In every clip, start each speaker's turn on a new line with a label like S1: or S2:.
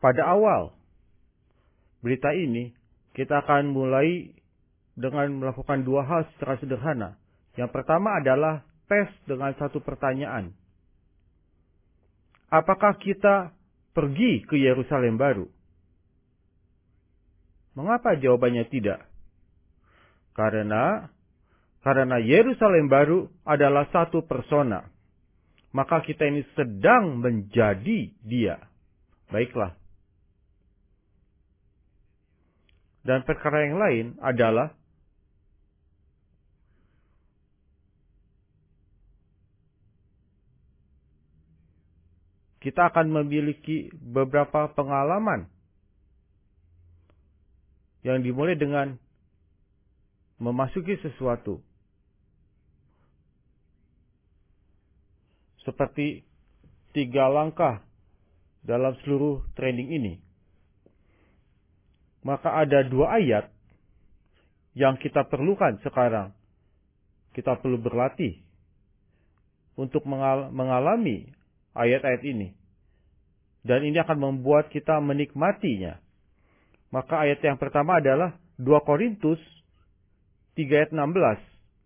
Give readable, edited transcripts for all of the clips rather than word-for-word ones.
S1: pada awal berita ini, kita akan mulai dengan melakukan dua hal secara sederhana. Yang pertama adalah tes dengan satu pertanyaan. Apakah kita pergi ke Yerusalem baru? Mengapa jawabannya tidak? Karena Yerusalem baru adalah satu persona. Maka kita ini sedang menjadi dia. Baiklah. Dan perkara yang lain adalah kita akan memiliki beberapa pengalaman yang dimulai dengan memasuki sesuatu. Seperti 3 langkah dalam seluruh training ini. Maka ada 2 ayat yang kita perlukan sekarang. Kita perlu berlatih untuk mengalami ayat-ayat ini. Dan ini akan membuat kita menikmatinya. Maka ayat yang pertama adalah 2 Korintus 3 ayat 16.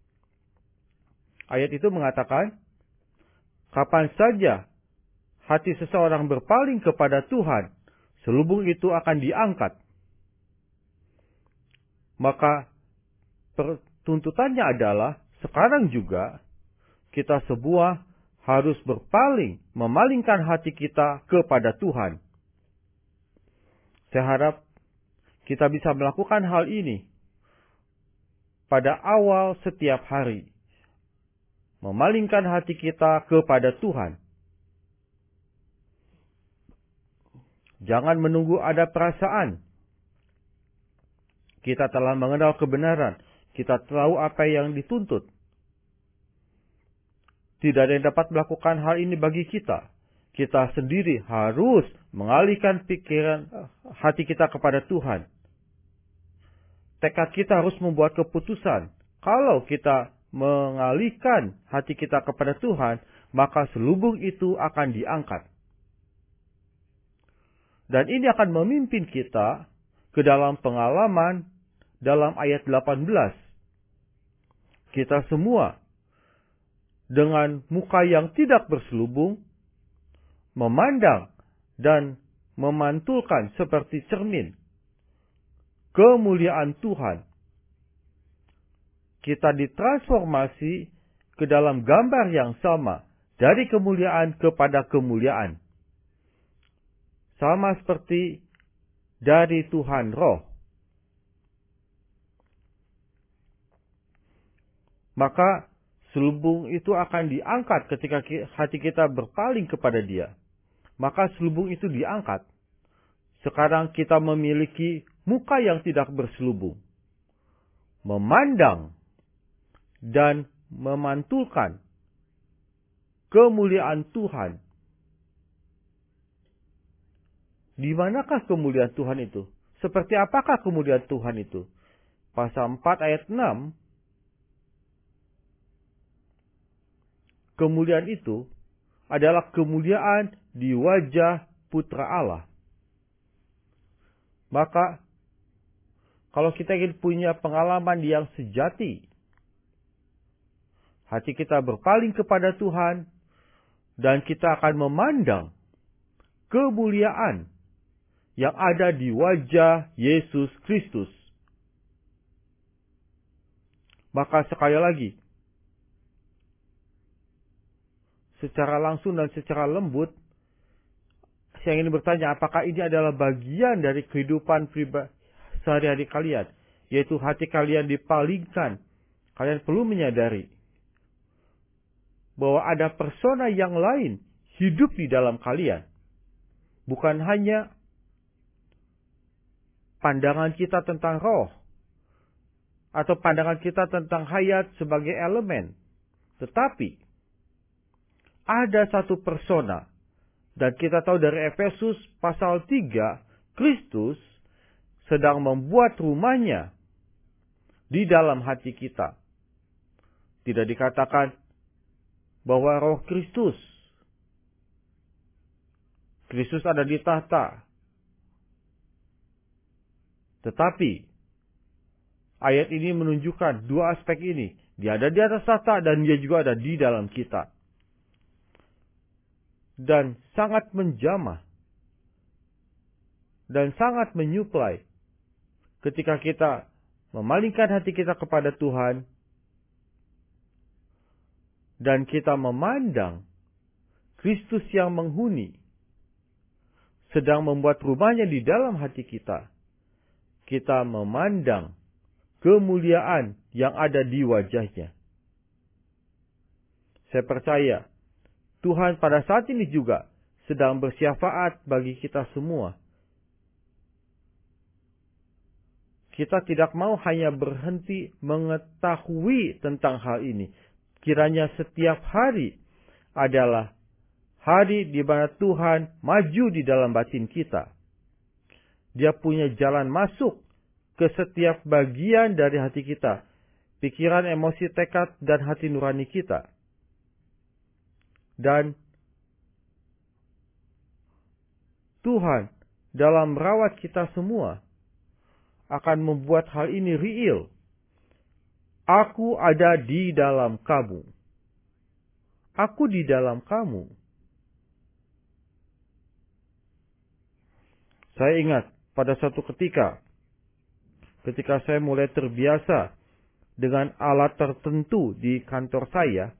S1: Ayat itu mengatakan, kapan saja hati seseorang berpaling kepada Tuhan, selubung itu akan diangkat. Maka tuntutannya adalah, sekarang juga kita semua harus berpaling, memalingkan hati kita kepada Tuhan. Saya harap kita bisa melakukan hal ini pada awal setiap hari. Memalingkan hati kita kepada Tuhan. Jangan menunggu ada perasaan. Kita telah mengenal kebenaran. Kita tahu apa yang dituntut. Tidak ada yang dapat melakukan hal ini bagi kita. Kita sendiri harus mengalihkan pikiran hati kita kepada Tuhan. Tekad kita harus membuat keputusan. Kalau kita mengalihkan hati kita kepada Tuhan, maka selubung itu akan diangkat. Dan ini akan memimpin kita ke dalam pengalaman dalam ayat 18. Kita semua dengan muka yang tidak berselubung, memandang dan memantulkan seperti cermin kemuliaan Tuhan. Kita ditransformasi ke dalam gambar yang sama, dari kemuliaan kepada kemuliaan. Sama seperti dari Tuhan Roh. Maka selubung itu akan diangkat ketika hati kita berpaling kepada Dia. Maka selubung itu diangkat. Sekarang kita memiliki muka yang tidak berselubung. Memandang dan memantulkan kemuliaan Tuhan. Di manakah kemuliaan Tuhan itu? Seperti apakah kemuliaan Tuhan itu? Pasal 4 ayat 6. Kemuliaan itu adalah kemuliaan di wajah Putra Allah. Maka, kalau kita ingin punya pengalaman yang sejati, hati kita berpaling kepada Tuhan, dan kita akan memandang kemuliaan yang ada di wajah Yesus Kristus. Maka sekali lagi, secara langsung dan secara lembut, saya ingin bertanya, apakah ini adalah bagian dari kehidupan pribadi sehari-hari kalian? Yaitu hati kalian dipalingkan. Kalian perlu menyadari bahwa ada persona yang lain hidup di dalam kalian. Bukan hanya pandangan kita tentang roh, atau pandangan kita tentang hayat sebagai elemen. Tetapi, ada satu persona. Dan kita tahu dari Efesus pasal 3, Kristus sedang membuat rumahnya di dalam hati kita. Tidak dikatakan bahwa roh Kristus ada di tahta. Tetapi ayat ini menunjukkan dua aspek ini. Dia ada di atas tahta dan dia juga ada di dalam kita. Dan sangat menjamah dan sangat menyuplai ketika kita memalingkan hati kita kepada Tuhan dan kita memandang Kristus yang menghuni sedang membuat rumahnya di dalam hati kita. Kita memandang kemuliaan yang ada di wajahnya. Saya percaya Tuhan pada saat ini juga sedang bersyafaat bagi kita semua. Kita tidak mau hanya berhenti mengetahui tentang hal ini. Kiranya setiap hari adalah hari di mana Tuhan maju di dalam batin kita. Dia punya jalan masuk ke setiap bagian dari hati kita. Pikiran, emosi, tekad, dan hati nurani kita. Dan Tuhan dalam merawat kita semua akan membuat hal ini real. Aku ada di dalam kamu. Aku di dalam kamu. Saya ingat pada satu ketika saya mulai terbiasa dengan alat tertentu di kantor saya,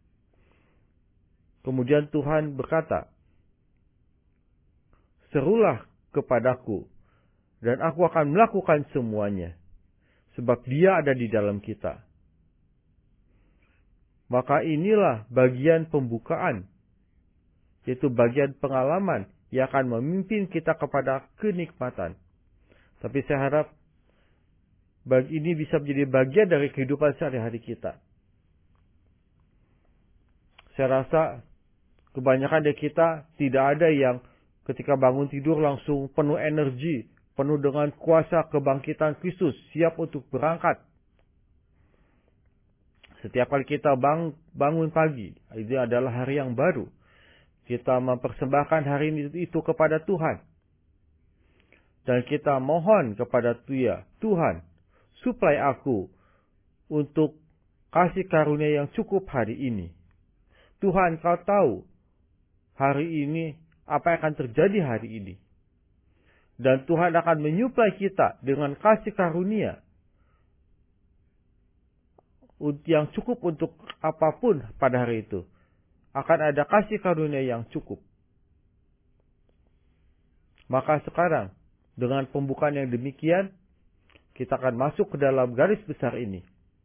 S1: kemudian Tuhan berkata, "Serulah kepadaku, dan aku akan melakukan semuanya, sebab Dia ada di dalam kita." Maka inilah bagian pembukaan, yaitu bagian pengalaman yang akan memimpin kita kepada kenikmatan. Tapi saya harap ini bisa menjadi bagian dari kehidupan sehari-hari kita. Saya rasa kebanyakan dari kita tidak ada yang ketika bangun tidur langsung penuh energi, penuh dengan kuasa kebangkitan Kristus, siap untuk berangkat. Setiap kali kita bangun pagi, itu adalah hari yang baru. Kita mempersembahkan hari itu kepada Tuhan. Dan kita mohon kepada Dia, Tuhan, suplai aku untuk kasih karunia yang cukup hari ini. Tuhan, Kau tahu hari ini apa yang akan terjadi hari ini. Dan Tuhan akan menyuplai kita dengan kasih karunia yang cukup untuk apapun pada hari itu. Akan ada kasih karunia yang cukup. Maka sekarang, dengan pembukaan yang demikian, kita akan masuk ke dalam garis besar ini.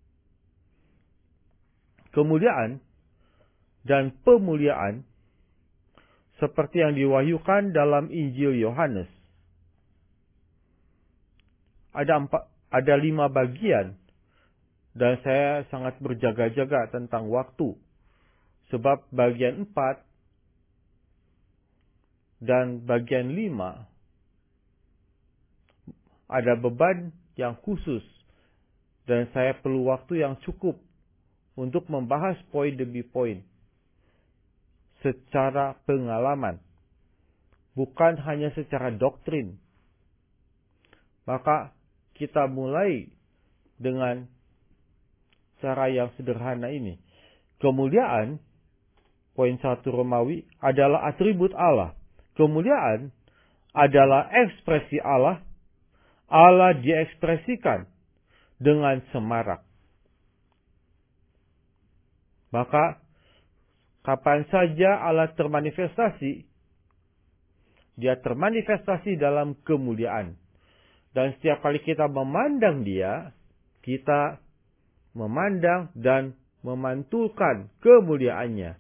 S1: Kemuliaan dan pemuliaan seperti yang diwahyukan dalam Injil Yohanes. Ada 5 bagian, dan saya sangat berjaga-jaga tentang waktu. Sebab bagian 4 dan bagian 5 ada beban yang khusus. Dan saya perlu waktu yang cukup untuk membahas poin demi poin. Secara pengalaman. Bukan hanya secara doktrin. Maka kita mulai dengan cara yang sederhana ini. Kemuliaan, poin 1 Romawi, adalah atribut Allah. Kemuliaan adalah ekspresi Allah. Allah diekspresikan dengan semarak. Maka, kapan saja Allah termanifestasi, Dia termanifestasi dalam kemuliaan. Dan setiap kali kita memandang Dia, kita memandang dan memantulkan kemuliaannya.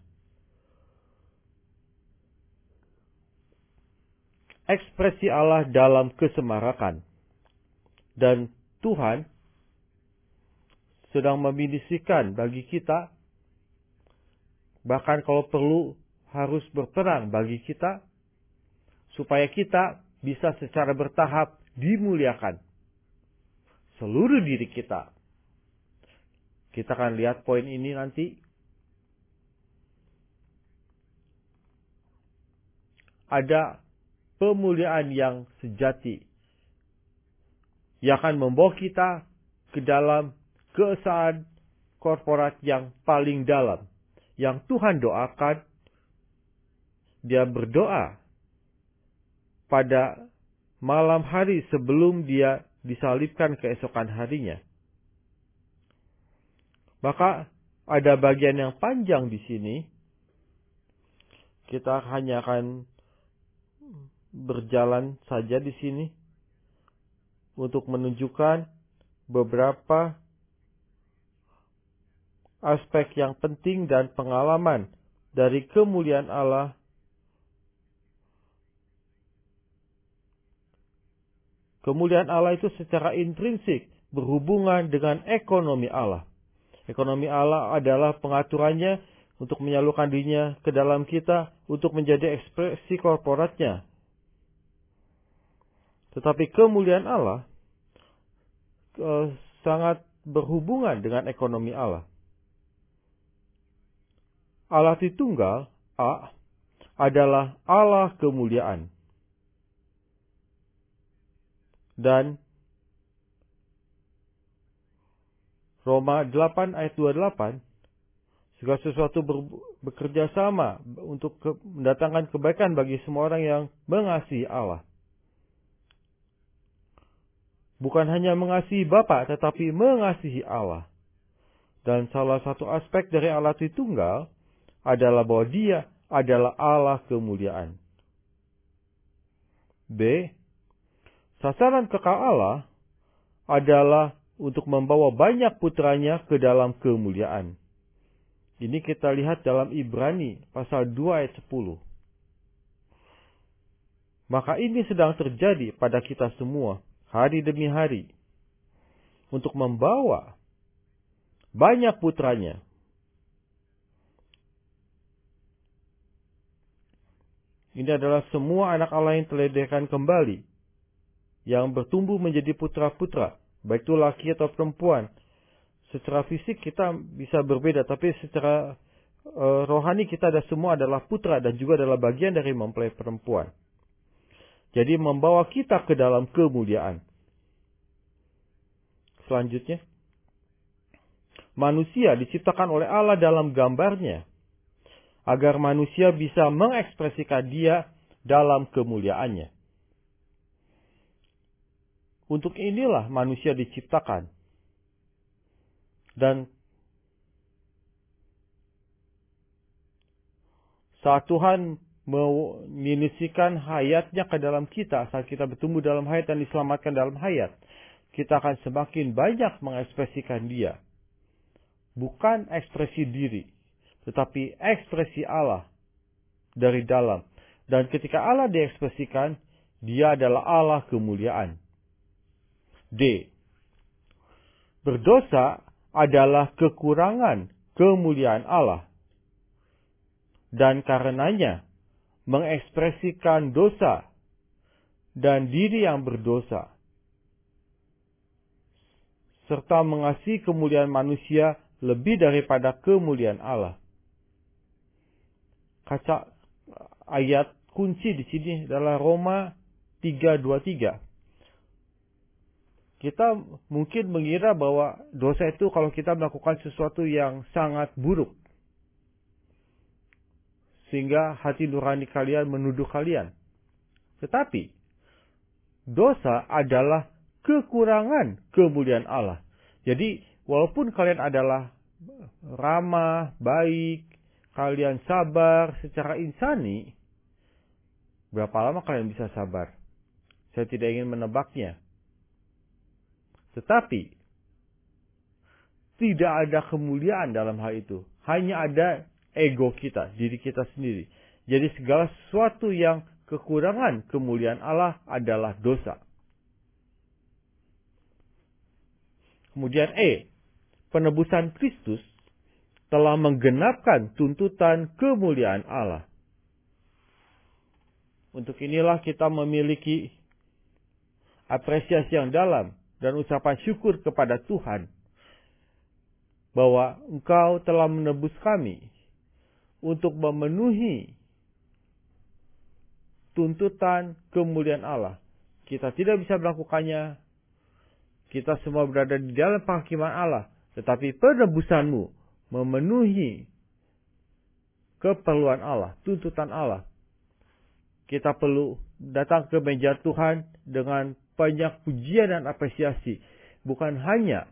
S1: Ekspresi Allah dalam kesemarakan. Dan Tuhan sedang memindisikan bagi kita, bahkan kalau perlu harus berperang bagi kita, supaya kita bisa secara bertahap dimuliakan. Seluruh diri kita. Kita akan lihat poin ini nanti. Ada pemuliaan yang sejati. yang akan membawa kita ke dalam keesaan korporat yang paling dalam. Yang Tuhan doakan, dia berdoa pada malam hari sebelum dia disalibkan keesokan harinya. Maka ada bagian yang panjang di sini. Kita hanya akan berjalan saja di sini untuk menunjukkan beberapa aspek yang penting dan pengalaman dari kemuliaan Allah Kemuliaan Allah itu secara intrinsik berhubungan dengan ekonomi Allah. Ekonomi Allah adalah pengaturannya untuk menyalurkan dirinya ke dalam kita untuk menjadi ekspresi korporatnya. Tetapi kemuliaan Allah sangat berhubungan dengan ekonomi Allah. Allah Tritunggal A adalah Allah kemuliaan. Dan Roma 8 ayat 28, segala sesuatu bekerja sama untuk mendatangkan kebaikan bagi semua orang yang mengasihi Allah. Bukan hanya mengasihi Bapa, tetapi mengasihi Allah. Dan salah satu aspek dari Allah Tritunggal adalah bahwa Dia adalah Allah kemuliaan. B. Sasaran kekal Allah adalah untuk membawa banyak putranya ke dalam kemuliaan. Ini kita lihat dalam Ibrani pasal 2 ayat 10. Maka ini sedang terjadi pada kita semua hari demi hari. Untuk membawa banyak putranya. Ini adalah semua anak Allah yang telah dilahirkan kembali. Yang bertumbuh menjadi putra-putra, baik itu laki atau perempuan. Secara fisik kita bisa berbeda, tapi secara rohani kita semua adalah putra dan juga adalah bagian dari mempelai perempuan. Jadi membawa kita ke dalam kemuliaan. Selanjutnya, manusia diciptakan oleh Allah dalam gambarnya, agar manusia bisa mengekspresikan Dia dalam kemuliaannya. Untuk inilah manusia diciptakan. Dan saat Tuhan menginisikan hayatnya ke dalam kita, saat kita bertumbuh dalam hayat dan diselamatkan dalam hayat, kita akan semakin banyak mengekspresikan Dia. Bukan ekspresi diri, tetapi ekspresi Allah dari dalam. Dan ketika Allah diekspresikan, Dia adalah Allah kemuliaan. D. Berdosa adalah kekurangan kemuliaan Allah. Dan karenanya mengekspresikan dosa dan diri yang berdosa. Serta mengasihi kemuliaan manusia lebih daripada kemuliaan Allah. Kaca ayat kunci di sini adalah Roma 3:23. Kita mungkin mengira bahwa dosa itu kalau kita melakukan sesuatu yang sangat buruk. Sehingga hati nurani kalian menuduh kalian. Tetapi, dosa adalah kekurangan kemuliaan Allah. Jadi, walaupun kalian adalah ramah, baik, kalian sabar secara insani, berapa lama kalian bisa sabar? Saya tidak ingin menebaknya. Tetapi, tidak ada kemuliaan dalam hal itu. Hanya ada ego kita, diri kita sendiri. Jadi segala sesuatu yang kekurangan kemuliaan Allah adalah dosa. Kemudian penebusan Kristus telah menggenapkan tuntutan kemuliaan Allah. Untuk inilah kita memiliki apresiasi yang dalam dan ucapan syukur kepada Tuhan bahwa Engkau telah menebus kami untuk memenuhi tuntutan kemuliaan Allah. Kita tidak bisa melakukannya Kita semua berada di dalam penghakiman Allah. Tetapi penebusanmu memenuhi keperluan Allah, tuntutan Allah. Kita perlu datang ke meja Tuhan dengan banyak pujian dan apresiasi. Bukan hanya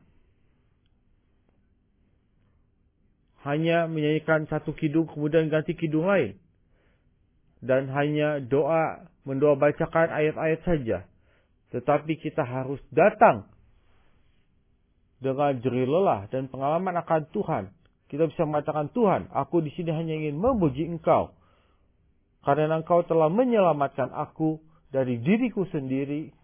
S1: menyanyikan satu kidung kemudian ganti kidung lain. Dan hanya mendoa bacakan ayat-ayat saja. Tetapi kita harus datang dengan jerih lelah dan pengalaman akan Tuhan. Kita bisa mengatakan, Tuhan, aku di sini hanya ingin memuji Engkau. Karena Engkau telah menyelamatkan aku dari diriku sendiri.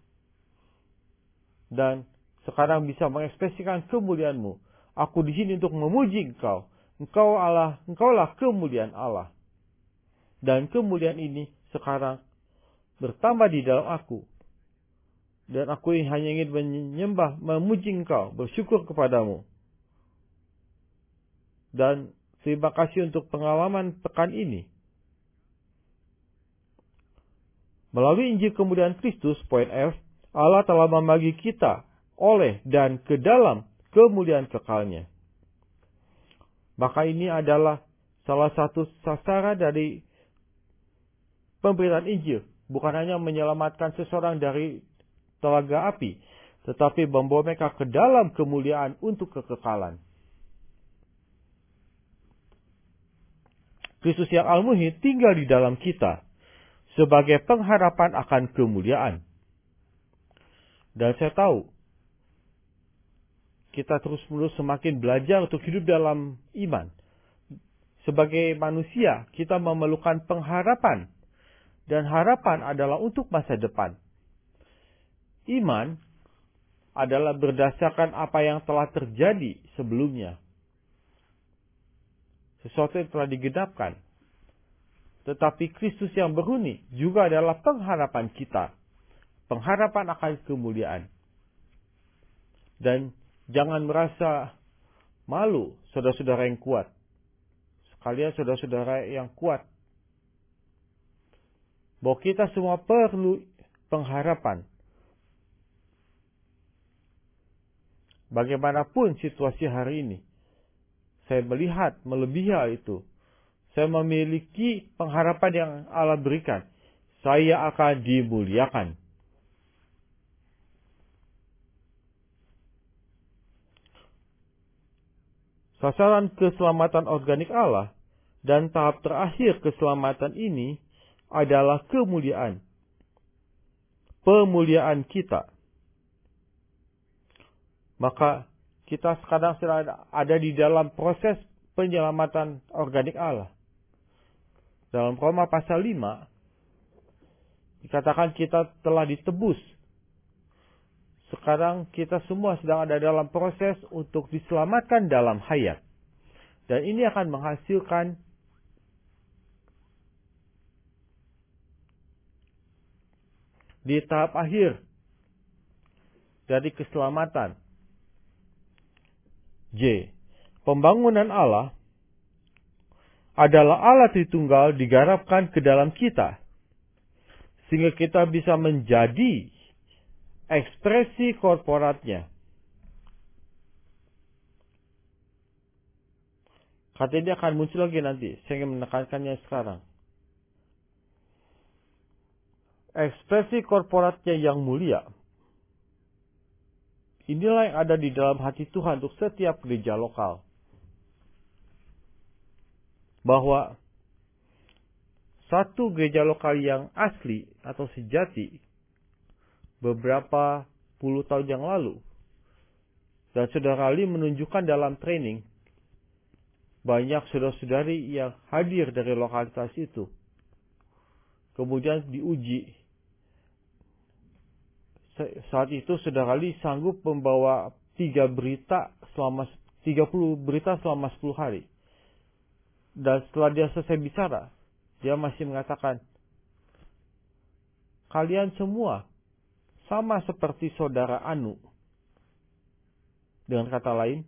S1: Dan sekarang bisa mengekspresikan kemuliaan-Mu. Aku di sini untuk memuji Engkau. Engkau Allah, Engkaulah kemuliaan Allah. Dan kemuliaan ini sekarang bertambah di dalam aku. Dan aku hanya ingin menyembah, memuji Engkau, bersyukur kepadamu. Dan terima kasih untuk pengalaman pekan ini. Melalui Injil Kemuliaan Kristus, poin F, Allah telah membagi kita oleh dan ke dalam kemuliaan kekalnya. Maka ini adalah salah satu sasaran dari pemberitaan Injil. Bukan hanya menyelamatkan seseorang dari telaga api, tetapi membawa mereka ke dalam kemuliaan untuk kekekalan. Kristus yang al-muhyi tinggal di dalam kita sebagai pengharapan akan kemuliaan. Dan saya tahu kita terus-menerus semakin belajar untuk hidup dalam iman. Sebagai manusia, kita memerlukan pengharapan. Dan harapan adalah untuk masa depan. Iman adalah berdasarkan apa yang telah terjadi sebelumnya. Sesuatu yang telah digenapkan. Tetapi Kristus yang berhuni juga adalah pengharapan kita. Pengharapan akan kemuliaan. Dan jangan merasa malu, saudara-saudara yang kuat. Sekalian saudara-saudara yang kuat. Bahwa kita semua perlu pengharapan. Bagaimanapun situasi hari ini, saya melihat melebihi hal itu. Saya memiliki pengharapan yang Allah berikan. Saya akan dimuliakan. Sasaran keselamatan organik Allah dan tahap terakhir keselamatan ini adalah kemuliaan. Pemuliaan kita. Maka kita sekarang sedang ada di dalam proses penyelamatan organik Allah. Dalam Roma pasal 5, dikatakan kita telah ditebus. Sekarang kita semua sedang ada dalam proses untuk diselamatkan dalam hayat. Dan ini akan menghasilkan di tahap akhir dari keselamatan. J. Pembangunan Allah adalah Allah Tritunggal digarapkan ke dalam kita. Sehingga kita bisa menjadi ekspresi korporatnya. Kata ini akan muncul lagi nanti. Saya ingin menekankannya sekarang. Ekspresi korporatnya yang mulia. Inilah yang ada di dalam hati Tuhan untuk setiap gereja lokal. Bahwa satu gereja lokal yang asli atau sejati beberapa puluh tahun yang lalu. Dan saudara Ali menunjukkan dalam training banyak saudara-saudari yang hadir dari lokalitas itu. Kemudian diuji. Saat itu saudara Ali sanggup membawa 30 berita selama 10 hari. Dan setelah dia selesai bicara, dia masih mengatakan, kalian semua sama seperti saudara Anu. Dengan kata lain,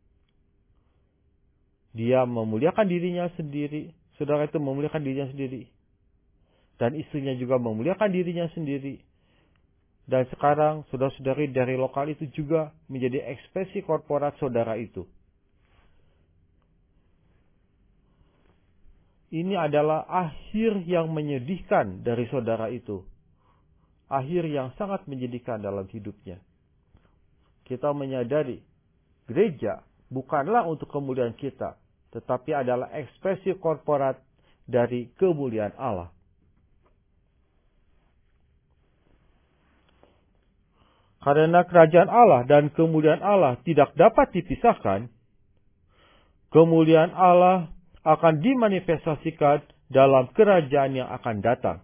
S1: dia memuliakan dirinya sendiri, saudara itu memuliakan dirinya sendiri. Dan istrinya juga memuliakan dirinya sendiri. Dan sekarang saudara-saudari dari lokal itu juga menjadi ekspresi korporat saudara itu. Ini adalah akhir yang menyedihkan dari saudara itu. Akhir yang sangat menyedihkan dalam hidupnya. Kita menyadari gereja bukanlah untuk kemuliaan kita, tetapi adalah ekspresi korporat dari kemuliaan Allah. Karena kerajaan Allah dan kemuliaan Allah tidak dapat dipisahkan, kemuliaan Allah akan dimanifestasikan dalam kerajaan yang akan datang.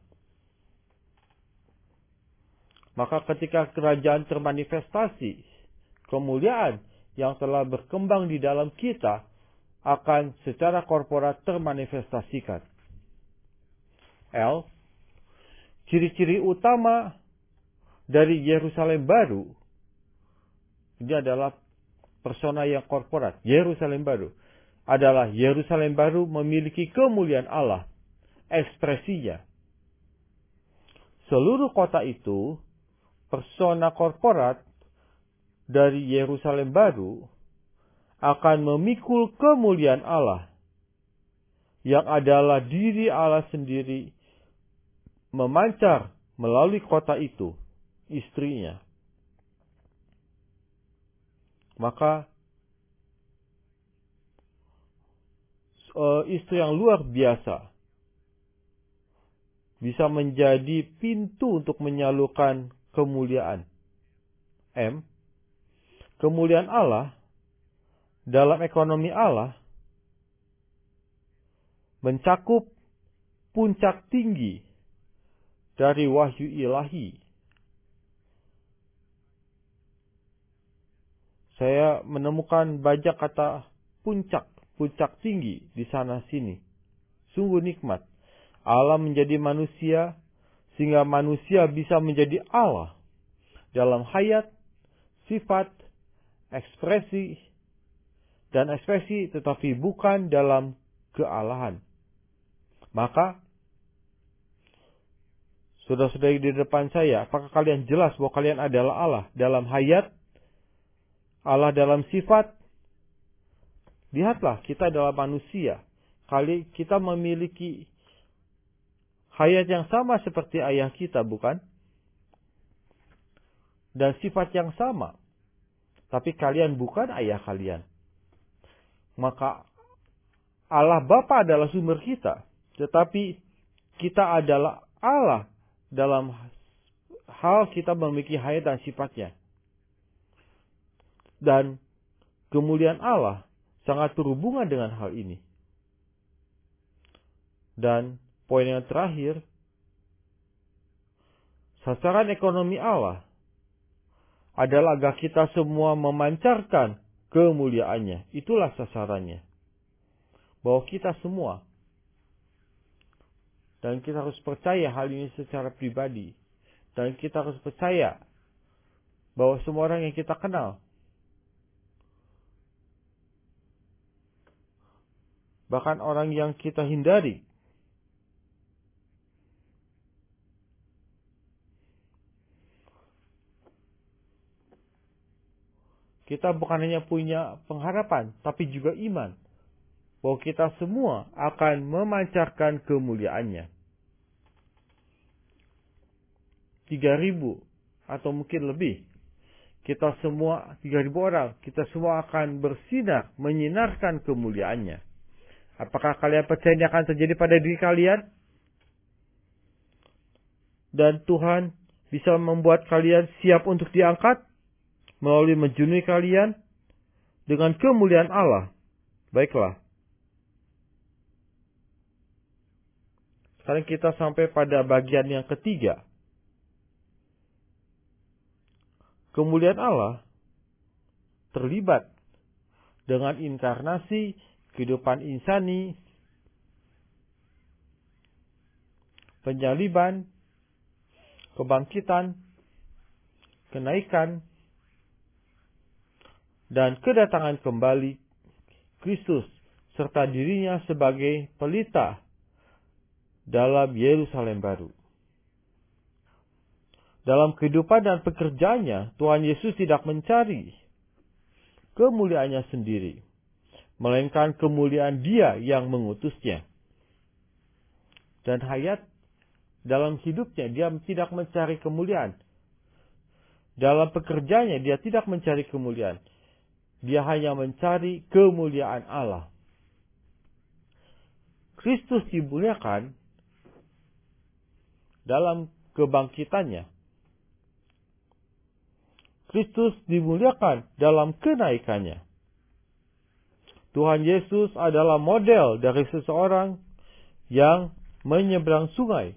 S1: Maka ketika kerajaan termanifestasi, kemuliaan yang telah berkembang di dalam kita akan secara korporat termanifestasikan. Ciri-ciri utama dari Yerusalem baru, ini adalah persona yang korporat. Yerusalem baru adalah Yerusalem baru memiliki kemuliaan Allah, ekspresinya. Seluruh kota itu, persona korporat dari Yerusalem baru akan memikul kemuliaan Allah, yang adalah diri Allah sendiri, memancar melalui kota itu, istrinya. Maka istri yang luar biasa bisa menjadi pintu untuk menyalurkan kemuliaan. Kemuliaan Allah dalam ekonomi Allah mencakup puncak tinggi dari wahyu ilahi. Saya menemukan banyak kata puncak tinggi di sana sini. Sungguh nikmat. Allah menjadi manusia sehingga manusia bisa menjadi Allah dalam hayat, sifat, ekspresi, dan ekspresi tetapi bukan dalam kealahan. Maka saudara-saudari di depan saya, apakah kalian jelas bahwa kalian adalah Allah dalam hayat, Allah dalam sifat? Lihatlah, kita adalah manusia. Kita memiliki hayat yang sama seperti ayah kita, bukan? Dan sifat yang sama. Tapi kalian bukan ayah kalian. Maka Allah Bapa adalah sumber kita. Tetapi kita adalah Allah dalam hal kita memiliki hayat dan sifatnya. Dan kemuliaan Allah sangat berhubungan dengan hal ini. Dan poin yang terakhir, sasaran ekonomi Allah adalah agar kita semua memancarkan kemuliaannya. Itulah sasarannya. Bahwa kita semua, dan kita harus percaya hal ini secara pribadi, dan kita harus percaya bahwa semua orang yang kita kenal, bahkan orang yang kita hindari, kita bukan hanya punya pengharapan, tapi juga iman bahwa kita semua akan memancarkan kemuliaannya. 3.000 atau mungkin lebih, kita semua 3.000 orang, kita semua akan bersinar, menyinarkan kemuliaannya. Apakah kalian percaya ini akan terjadi pada diri kalian? Dan Tuhan bisa membuat kalian siap untuk diangkat melalui menjunui kalian dengan kemuliaan Allah. Baiklah. Sekarang kita sampai pada bagian yang ketiga. Kemuliaan Allah terlibat dengan inkarnasi, kehidupan insani, penyaliban, kebangkitan, kenaikan, dan kedatangan kembali Kristus serta dirinya sebagai pelita dalam Yerusalem baru. Dalam kehidupan dan pekerjaannya, Tuhan Yesus tidak mencari kemuliaannya sendiri, melainkan kemuliaan Dia yang mengutusnya. Dan dalam hidupnya, Dia tidak mencari kemuliaan. Dalam pekerjaannya, Dia tidak mencari kemuliaan. Dia hanya mencari kemuliaan Allah. Kristus dimuliakan dalam kebangkitannya. Kristus dimuliakan dalam kenaikannya. Tuhan Yesus adalah model dari seseorang yang menyeberang sungai.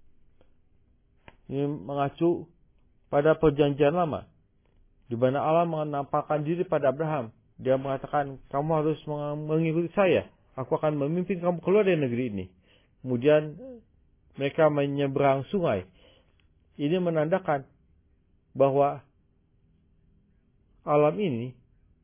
S1: Ini mengacu pada perjanjian lama, di mana Allah menampakkan diri pada Abraham. Dia mengatakan, kamu harus mengikuti saya. Aku akan memimpin kamu keluar dari negeri ini. Kemudian mereka menyeberang sungai. Ini menandakan bahwa alam ini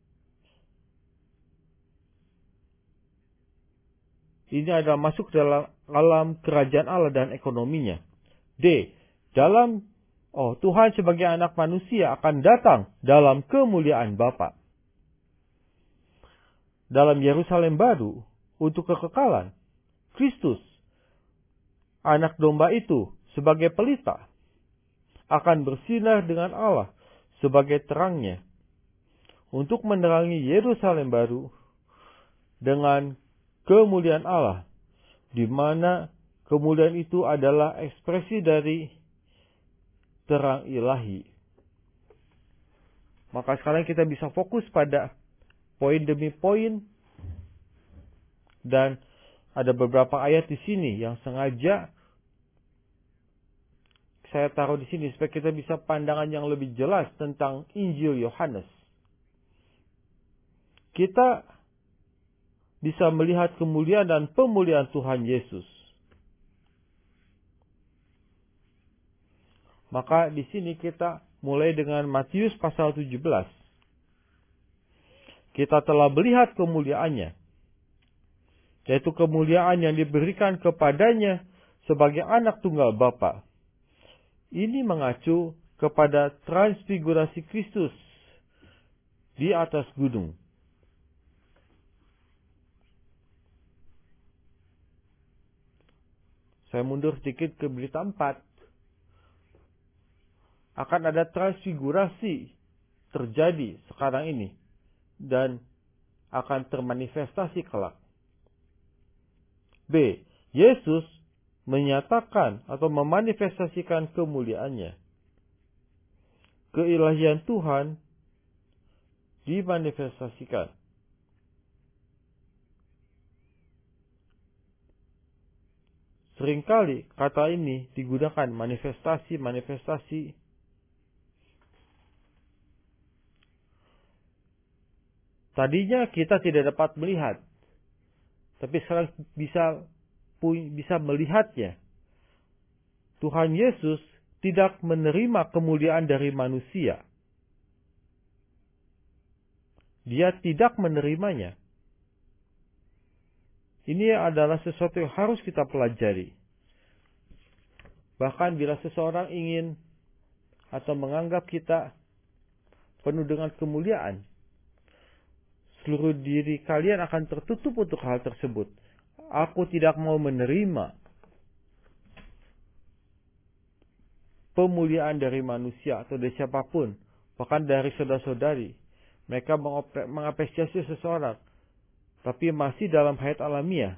S1: adalah masuk dalam alam kerajaan Allah dan ekonominya. D. Tuhan sebagai anak manusia akan datang dalam kemuliaan Bapa. Dalam Yerusalem baru, untuk kekekalan, Kristus, anak domba itu, sebagai pelita, akan bersinar dengan Allah sebagai terangnya, untuk menerangi Yerusalem baru dengan kemuliaan Allah, di mana kemuliaan itu adalah ekspresi dari terang ilahi. Maka sekarang kita bisa fokus pada poin demi poin, dan ada beberapa ayat di sini yang sengaja saya taruh di sini supaya kita bisa pandangan yang lebih jelas tentang Injil Yohanes. Kita bisa melihat kemuliaan dan pemuliaan Tuhan Yesus. Maka di sini kita mulai dengan Matius pasal 17. Kita telah melihat kemuliaannya, yaitu kemuliaan yang diberikan kepadanya sebagai anak tunggal Bapa. Ini mengacu kepada transfigurasi Kristus di atas gunung. Saya mundur sedikit ke berita 4. Akan ada transfigurasi terjadi sekarang ini dan akan termanifestasi kelak. B. Yesus menyatakan atau memanifestasikan kemuliaannya. Keilahian Tuhan dimanifestasikan. Seringkali kata ini digunakan manifestasi. Tadinya kita tidak dapat melihat, tapi sekarang bisa melihatnya. Tuhan Yesus tidak menerima kemuliaan dari manusia. Dia tidak menerimanya. Ini adalah sesuatu yang harus kita pelajari. Bahkan bila seseorang ingin atau menganggap kita penuh dengan kemuliaan, seluruh diri kalian akan tertutup untuk hal tersebut. Aku tidak mau menerima pemuliaan dari manusia atau dari siapapun, bahkan dari saudara-saudari. Mereka mengapresiasi seseorang, tapi masih dalam hayat alamiah.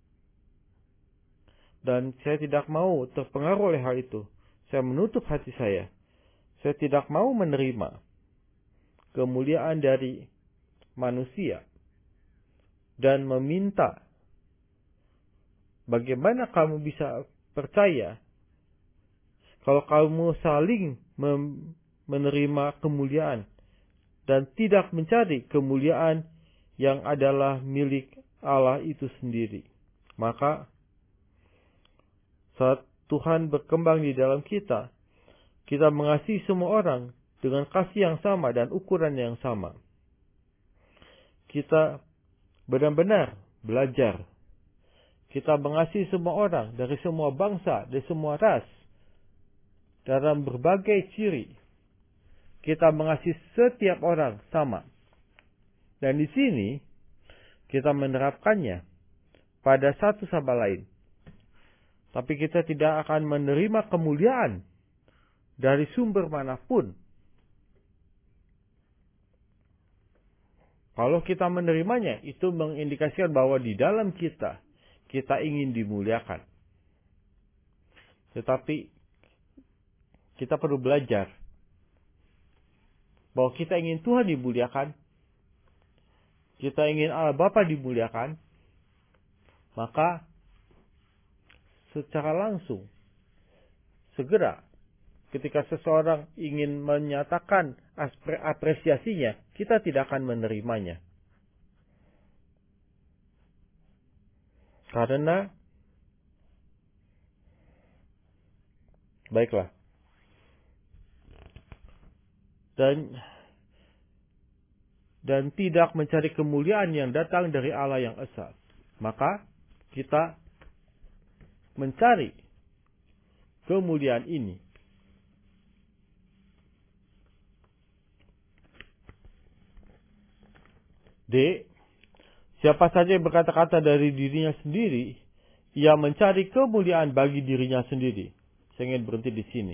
S1: Dan saya tidak mau terpengaruh oleh hal itu. Saya menutup hati saya. Saya tidak mau menerima kemuliaan dari manusia. Dan meminta, bagaimana kamu bisa percaya kalau kamu saling menerima kemuliaan dan tidak mencari kemuliaan yang adalah milik Allah itu sendiri. Maka saat Tuhan berkembang di dalam kita, kita mengasihi semua orang dengan kasih yang sama dan ukuran yang sama. Kita benar-benar belajar. Kita mengasihi semua orang dari semua bangsa, dari semua ras, dalam berbagai ciri. Kita mengasihi setiap orang sama. Dan di sini kita menerapkannya pada satu sama lain. Tapi kita tidak akan menerima kemuliaan dari sumber manapun kalau kita menerimanya. Itu mengindikasikan bahwa di dalam kita ingin dimuliakan. Tetapi kita perlu belajar bahwa kita ingin Tuhan dimuliakan, kita ingin Allah Bapa dimuliakan, maka secara langsung segera ketika seseorang ingin menyatakan apresiasinya, kita tidak akan menerimanya. Karena, baiklah. Dan tidak mencari kemuliaan yang datang dari Allah yang esa. Maka kita mencari kemuliaan ini D. Siapa saja yang berkata-kata dari dirinya sendiri, ia mencari kemuliaan bagi dirinya sendiri. Saya ingin berhenti di sini.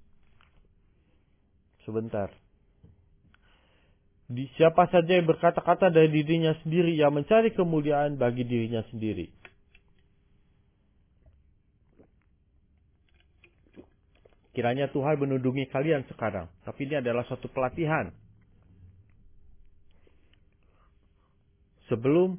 S1: Sebentar. Siapa saja yang berkata-kata dari dirinya sendiri, ia mencari kemuliaan bagi dirinya sendiri. Kiranya Tuhan menundungi kalian sekarang. Tapi ini adalah suatu pelatihan. Sebelum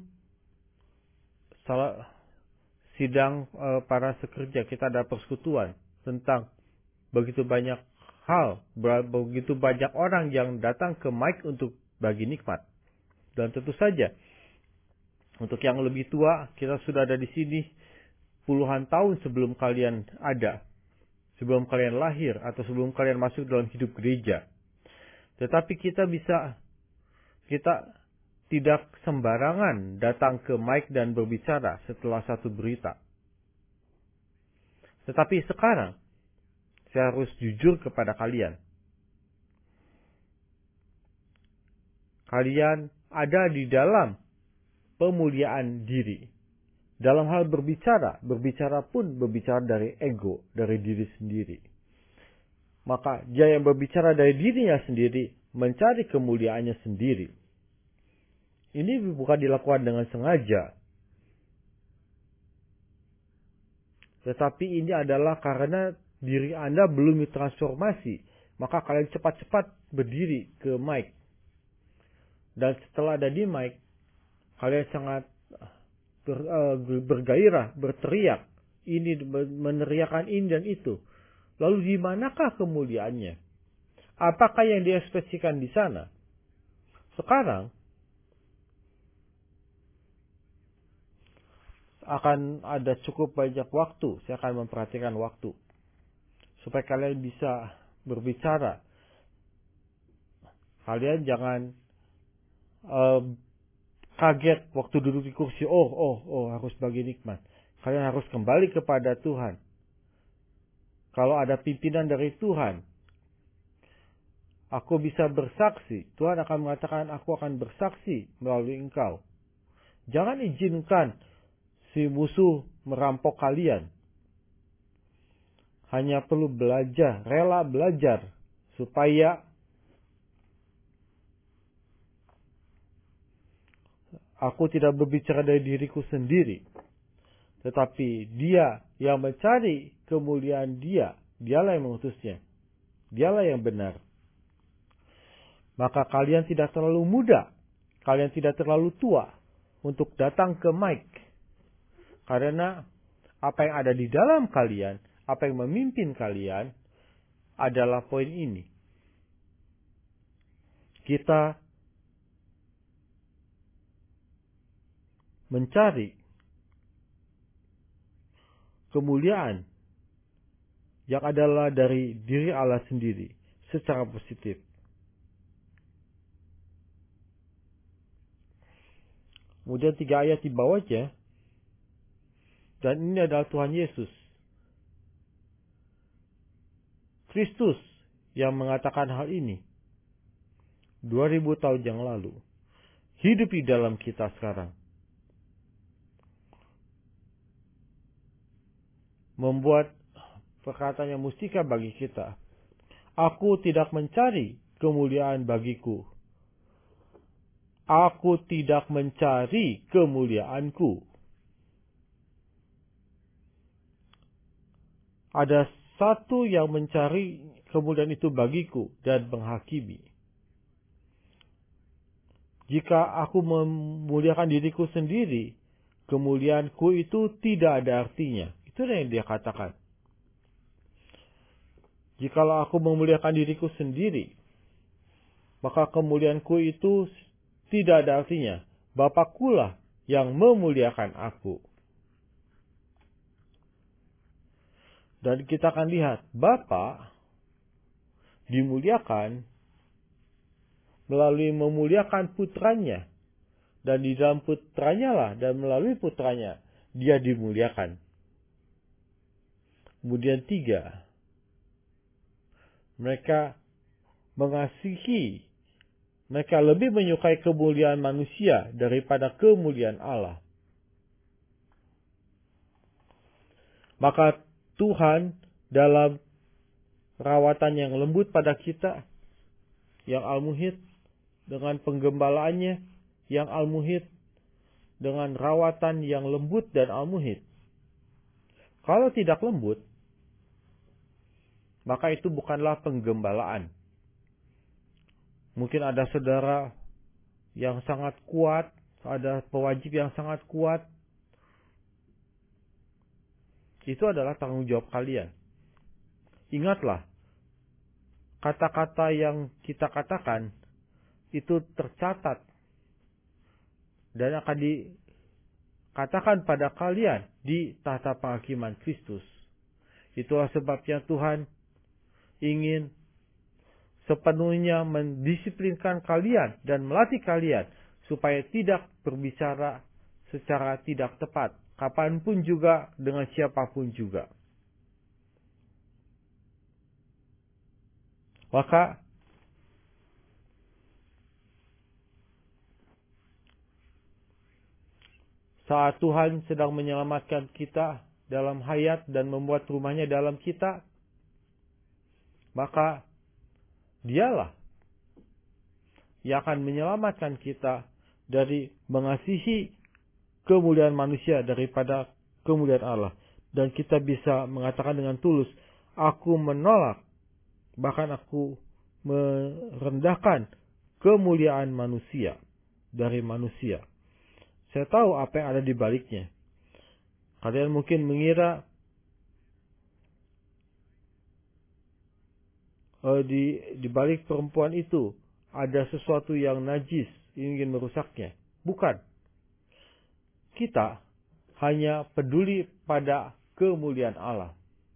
S1: sidang para sekerja, kita ada persekutuan tentang begitu banyak hal, begitu banyak orang yang datang ke Mike untuk bagi nikmat. Dan tentu saja, untuk yang lebih tua, kita sudah ada di sini puluhan tahun sebelum kalian ada, sebelum kalian lahir, atau sebelum kalian masuk dalam hidup gereja. Tetapi kita tidak sembarangan datang ke Mike dan berbicara setelah satu berita. Tetapi sekarang, saya harus jujur kepada kalian. Kalian ada di dalam pemuliaan diri. Dalam hal berbicara pun berbicara dari ego, dari diri sendiri. Maka dia yang berbicara dari dirinya sendiri, mencari kemuliaannya sendiri. Ini bukan dilakukan dengan sengaja. Tetapi ini adalah karena diri Anda belum ditransformasi. Maka kalian cepat-cepat berdiri ke mic. Dan setelah ada di mic, kalian sangat bergairah, berteriak. Ini meneriakan ini dan itu. Lalu di manakah kemuliaannya? Apakah yang diekspresikan di sana? Sekarang, akan ada cukup banyak waktu. Saya akan memperhatikan waktu. Supaya kalian bisa berbicara. Kalian jangan kaget waktu duduk di kursi. Oh, harus bagi nikmat. Kalian harus kembali kepada Tuhan. Kalau ada pimpinan dari Tuhan, aku bisa bersaksi. Tuhan akan mengatakan, aku akan bersaksi melalui engkau. Jangan izinkan si musuh merampok kalian. Hanya perlu belajar, rela belajar, supaya aku tidak berbicara dari diriku sendiri. Tetapi dia yang mencari kemuliaan dialah yang mengutusnya. Dialah yang benar. Maka kalian tidak terlalu muda, kalian tidak terlalu tua untuk datang ke Mike. Karena apa yang ada di dalam kalian, apa yang memimpin kalian adalah poin ini. Kita mencari kemuliaan yang adalah dari diri Allah sendiri secara positif. Kemudian 3 ayat di bawahnya. Dan ini adalah Tuhan Yesus. Kristus yang mengatakan hal ini 2000 tahun yang lalu hidup di dalam kita sekarang. Membuat perkataan yang mustika bagi kita. Aku tidak mencari kemuliaan bagiku. Aku tidak mencari kemuliaanku. Ada satu yang mencari kemuliaan itu bagiku dan menghakimi. Jika aku memuliakan diriku sendiri, kemuliaanku itu tidak ada artinya. Itulah yang dia katakan. Jikalau aku memuliakan diriku sendiri, maka kemuliaanku itu tidak ada artinya. Bapakkulah yang memuliakan aku. Dan kita akan lihat, Bapa dimuliakan melalui memuliakan putranya. Dan di dalam putranya lah, dan melalui putranya, dia dimuliakan. Kemudian 3, mereka mengasihi, mereka lebih menyukai kemuliaan manusia daripada kemuliaan Allah. Maka Tuhan dalam rawatan yang lembut pada kita, yang al-muhid, dengan penggembalaannya yang al-muhid, dengan rawatan yang lembut dan al-muhid. Kalau tidak lembut, maka itu bukanlah penggembalaan. Mungkin ada saudara yang sangat kuat, ada pewajib yang sangat kuat. Itu adalah tanggung jawab kalian. Ingatlah, kata-kata yang kita katakan itu tercatat dan akan dikatakan pada kalian di tahta penghakiman Kristus. Itulah sebabnya Tuhan ingin sepenuhnya mendisiplinkan kalian dan melatih kalian supaya tidak berbicara secara tidak tepat, kapanpun juga, dengan siapapun juga. Maka saat Tuhan sedang menyelamatkan kita dalam hayat dan membuat rumahnya dalam kita, maka Dialah yang akan menyelamatkan kita dari mengasihi kemuliaan manusia daripada kemuliaan Allah. Dan kita bisa mengatakan dengan tulus, aku menolak, bahkan aku merendahkan kemuliaan manusia dari manusia. Saya tahu apa yang ada di baliknya. Kalian mungkin mengira di balik perempuan itu ada sesuatu yang najis ingin merusaknya. Bukan. Kita hanya peduli pada kemuliaan Allah.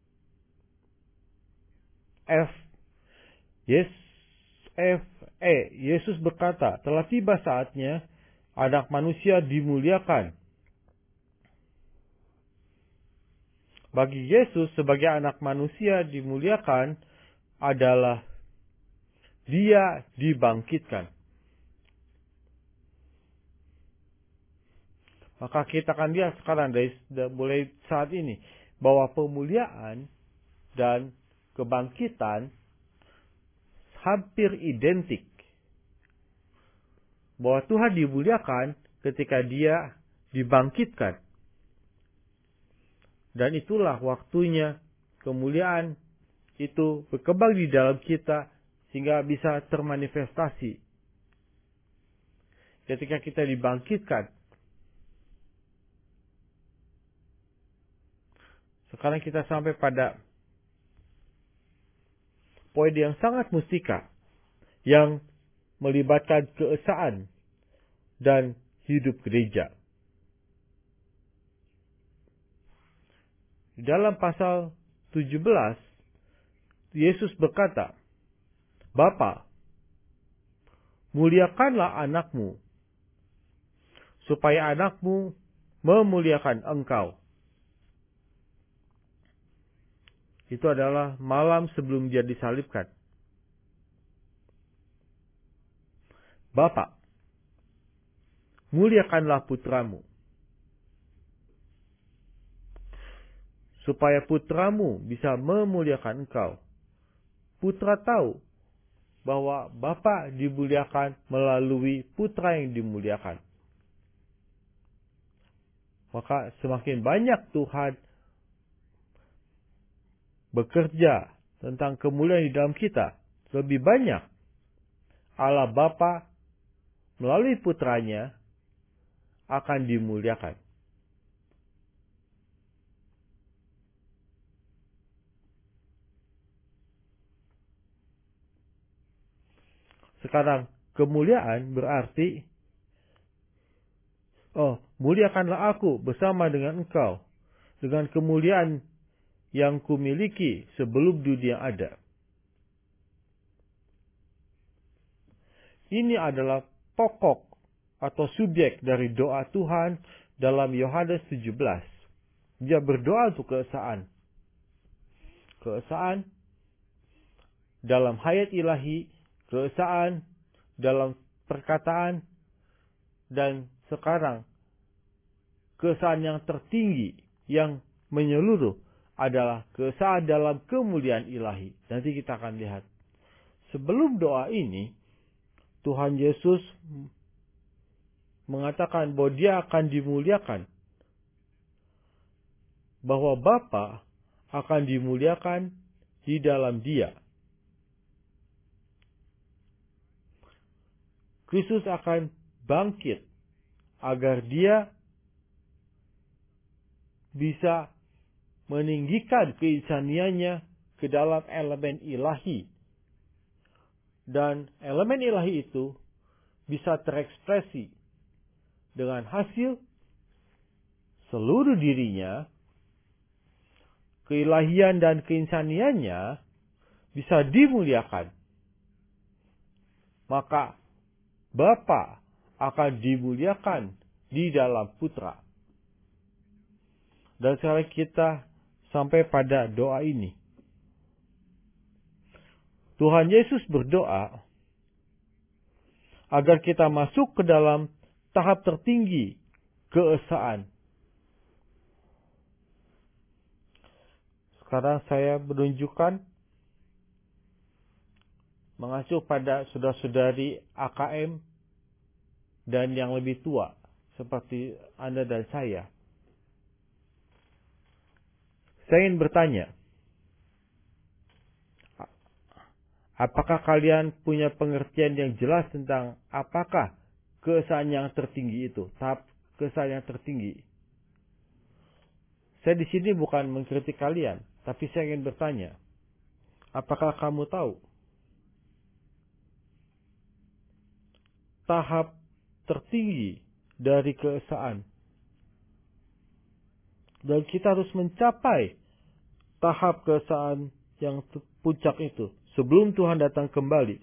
S1: Yesus berkata, telah tiba saatnya anak manusia dimuliakan. Bagi Yesus sebagai anak manusia dimuliakan adalah dia dibangkitkan. Maka kita akan lihat sekarang dari mulai saat ini bahwa pemuliaan dan kebangkitan hampir identik. Bahwa Tuhan dimuliakan ketika dia dibangkitkan. Dan itulah waktunya kemuliaan itu berkembang di dalam kita sehingga bisa termanifestasi. Ketika kita dibangkitkan. Sekarang kita sampai pada poin yang sangat mustika yang melibatkan keesaan dan hidup gereja. Di dalam pasal 17, Yesus berkata, Bapa, muliakanlah anakmu, supaya anakmu memuliakan engkau. Itu adalah malam sebelum dia disalibkan. Bapa, muliakanlah putramu, supaya putramu bisa memuliakan engkau. Putra tahu bahwa Bapa dimuliakan melalui putra yang dimuliakan. Maka semakin banyak Tuhan bekerja tentang kemuliaan di dalam kita, lebih banyak Allah Bapa melalui putranya akan dimuliakan. Sekarang kemuliaan berarti, muliakanlah aku bersama dengan engkau, dengan kemuliaan yang kumiliki sebelum dunia ada. Ini adalah pokok atau subjek dari doa Tuhan dalam Yohanes 17. Dia berdoa untuk keesaan. Keesaan dalam hayat ilahi, keesaan dalam perkataan, dan sekarang keesaan yang tertinggi yang menyeluruh adalah keesaan dalam kemuliaan ilahi. Nanti kita akan lihat. Sebelum doa ini, Tuhan Yesus mengatakan bahwa dia akan dimuliakan. Bahwa Bapa akan dimuliakan di dalam dia. Kristus akan bangkit agar dia bisa meninggikan keinsaniannya ke dalam elemen ilahi. Dan elemen ilahi itu bisa terekspresi dengan hasil seluruh dirinya, keilahian dan keinsaniannya bisa dimuliakan. Maka Bapa akan dimuliakan di dalam Putra. Dan sekarang kita sampai pada doa ini. Tuhan Yesus berdoa agar kita masuk ke dalam tahap tertinggi keesaan. Sekarang saya menunjukkan mengacu pada saudara-saudari AKM dan yang lebih tua seperti Anda dan saya. Saya ingin bertanya, apakah kalian punya pengertian yang jelas tentang apakah keesaan yang tertinggi itu, tahap keesaan yang tertinggi? Saya di sini bukan mengkritik kalian, tapi saya ingin bertanya, apakah kamu tahu tahap tertinggi dari keesaan? Dan kita harus mencapai tahap keesaan yang puncak itu sebelum Tuhan datang kembali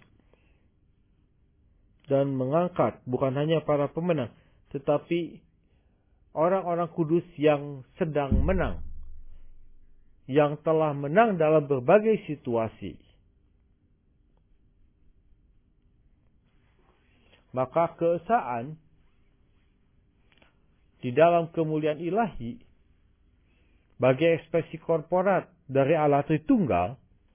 S1: dan mengangkat bukan hanya para pemenang, tetapi orang-orang kudus yang sedang menang, yang telah menang dalam berbagai situasi. Maka keesaan di dalam kemuliaan ilahi bagi ekspresi korporat dari Allah Tritunggal,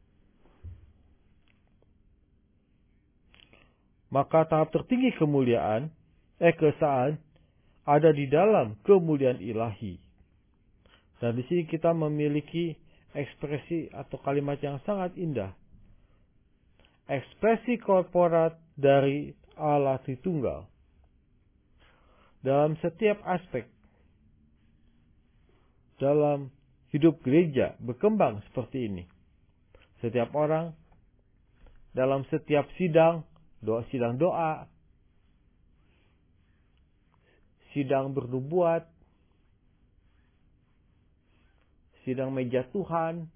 S1: maka tahap tertinggi kemuliaan, keesaan ada di dalam kemuliaan ilahi. Dan di sini kita memiliki ekspresi atau kalimat yang sangat indah. Ekspresi korporat dari Allah Tritunggal. Dalam setiap aspek dalam hidup gereja berkembang seperti ini. Setiap orang dalam setiap sidang doa, sidang bernubuat, sidang meja Tuhan,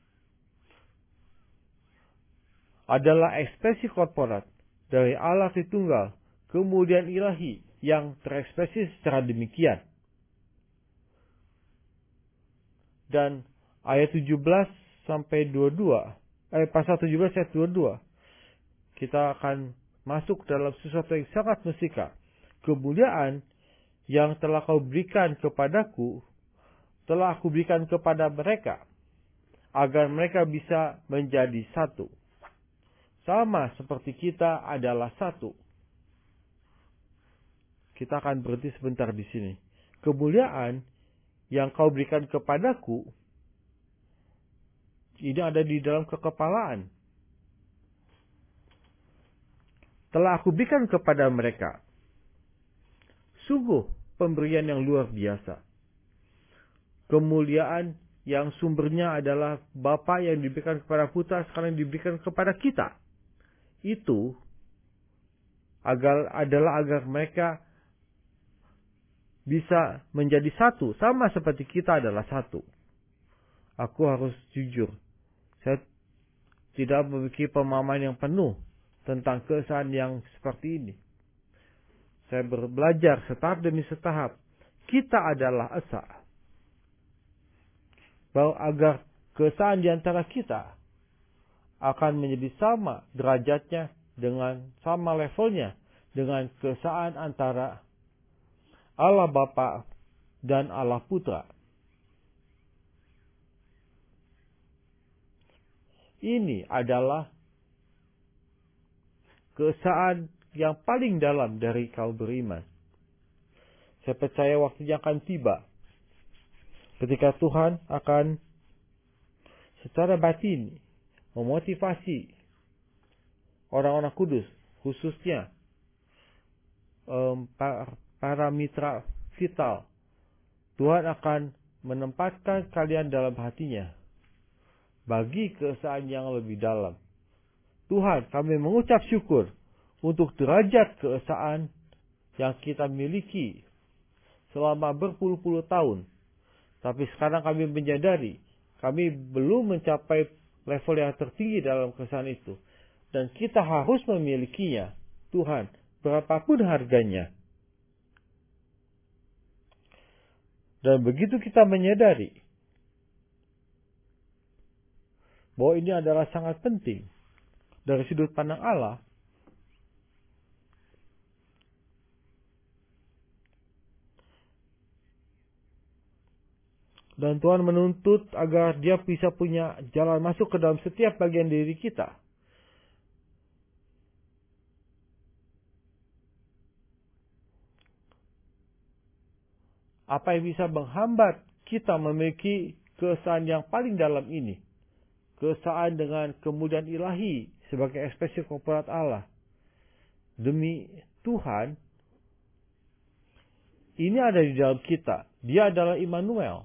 S1: adalah ekspresi korporat dari Allah Tritunggal, kemuliaan ilahi yang terekspresi secara demikian. Dan ayat 17 sampai 22, pasal 17 ayat 22, kita akan masuk dalam sesuatu yang sangat mustahil. Kemuliaan yang telah kau berikan kepadaku, telah aku berikan kepada mereka, agar mereka bisa menjadi satu. Sama seperti kita adalah satu. Kita akan berhenti sebentar di sini. Kemuliaan yang kau berikan kepadaku, ini ada di dalam kekepalaan. Telah aku berikan kepada mereka. Sungguh pemberian yang luar biasa. Kemuliaan yang sumbernya adalah Bapa yang diberikan kepada Putra, sekarang diberikan kepada kita. Itu agar mereka bisa menjadi satu, sama seperti kita adalah satu. Aku harus jujur, saya tidak memiliki pemahaman yang penuh tentang keesaan yang seperti ini. Saya belajar setahap demi setahap. Kita adalah esa. Bahwa agar keesaan di antara kita akan menjadi sama derajatnya, dengan sama levelnya dengan keesaan antara Allah Bapa dan Allah Putra. Ini adalah keesaan yang paling dalam dari kaum beriman. Saya percaya waktunya akan tiba ketika Tuhan akan secara batin memotivasi orang-orang kudus, khususnya para mitra vital. Tuhan akan menempatkan kalian dalam hatinya bagi keesaan yang lebih dalam. Tuhan, kami mengucap syukur untuk derajat keesaan yang kita miliki selama berpuluh-puluh tahun. Tapi sekarang kami menyadari, kami belum mencapai level yang tertinggi dalam keesaan itu. Dan kita harus memilikinya, Tuhan, berapapun harganya. Dan begitu kita menyadari bahwa ini adalah sangat penting dari sudut pandang Allah, dan Tuhan menuntut agar Dia bisa punya jalan masuk ke dalam setiap bagian diri kita. Apa yang bisa menghambat kita memiliki keesaan yang paling dalam ini? Keesaan dengan kemuliaan ilahi sebagai ekspresi korporat Allah. Demi Tuhan, ini ada di dalam kita. Dia adalah Immanuel.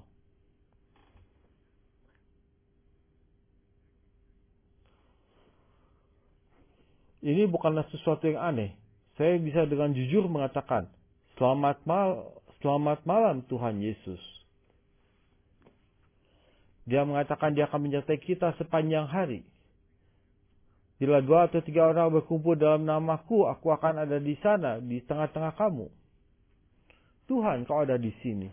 S1: Ini bukanlah sesuatu yang aneh. Saya bisa dengan jujur mengatakan, Selamat malam Tuhan Yesus. Dia mengatakan Dia akan menyertai kita sepanjang hari. Bila 2 atau 3 orang berkumpul dalam namaku, aku akan ada di sana, di tengah-tengah kamu. Tuhan, kau ada di sini.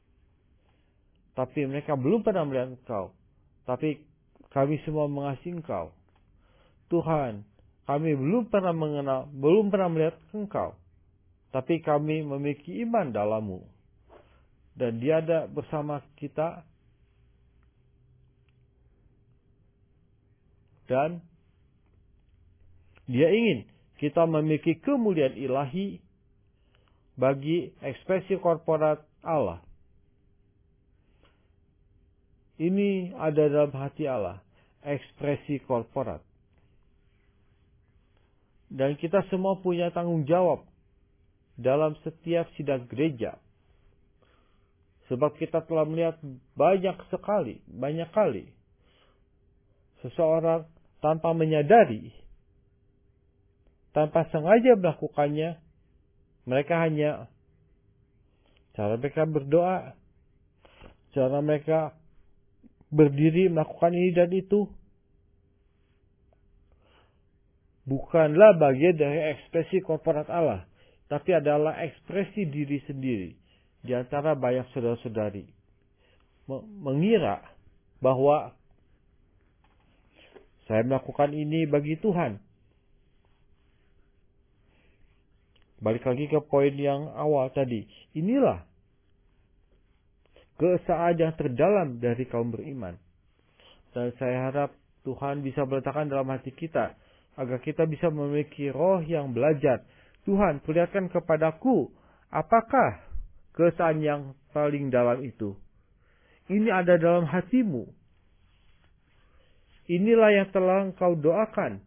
S1: Tapi mereka belum pernah melihat engkau. Tapi kami semua mengasihi engkau. Tuhan, kami belum pernah melihat engkau. Tapi kami memiliki iman dalam-Mu. Dan Dia ada bersama kita. Dan Dia ingin kita memiliki kemuliaan ilahi bagi ekspresi korporat Allah. Ini ada dalam hati Allah. Ekspresi korporat. Dan kita semua punya tanggung jawab dalam setiap sidang gereja. Sebab kita telah melihat banyak kali seseorang tanpa menyadari, tanpa sengaja melakukannya, mereka hanya cara mereka berdoa, cara mereka berdiri melakukan ini dan itu, bukanlah bagian dari ekspresi korporat Allah, tapi adalah ekspresi diri sendiri di antara banyak saudara-saudari. Mengira bahwa Saya melakukan ini bagi Tuhan. Balik lagi ke poin yang awal tadi. Inilah keesaan yang terdalam dari kaum beriman. Dan saya harap Tuhan bisa meletakkan dalam hati kita, agar kita bisa memiliki roh yang belajar. Tuhan, perlihatkan kepadaku, apakah keesaan yang paling dalam itu? Ini ada dalam hatimu. Inilah yang telah engkau doakan.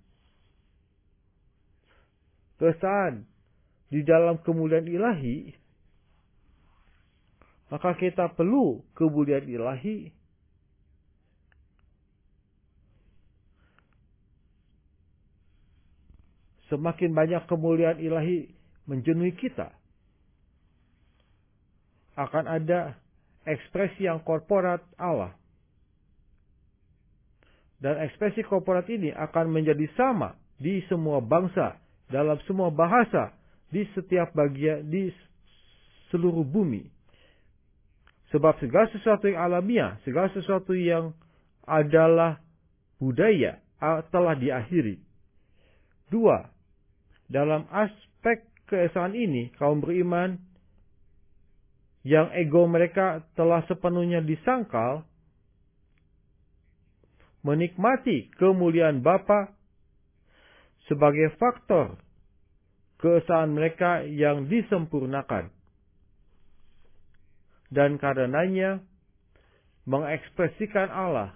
S1: Keesaan di dalam kemuliaan ilahi, maka kita perlu kemuliaan ilahi. Semakin banyak kemuliaan ilahi menjenuhi kita, akan ada ekspresi yang korporat Allah. Dan ekspresi korporat ini akan menjadi sama di semua bangsa, dalam semua bahasa, di setiap bagian, di seluruh bumi. Sebab segala sesuatu yang alamiah, segala sesuatu yang adalah budaya, telah diakhiri. 2. Dalam aspek keesaan ini, kaum beriman yang ego mereka telah sepenuhnya disangkal, menikmati kemuliaan Bapa sebagai faktor keesaan mereka yang disempurnakan. Dan karenanya mengekspresikan Allah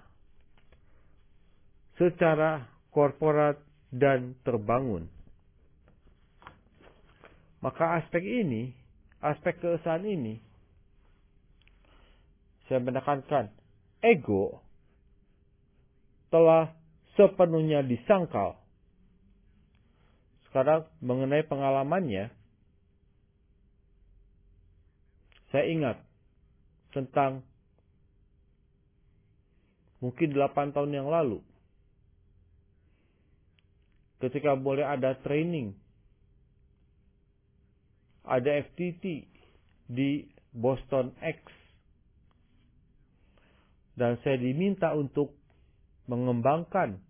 S1: secara korporat dan terbangun. Maka aspek ini, aspek keesaan ini, saya menekankan, ego telah sepenuhnya disangkal. Sekarang mengenai pengalamannya, saya ingat tentang mungkin 8 tahun yang lalu, ketika boleh ada training, ada FTT di Boston X, dan saya diminta untuk mengembangkan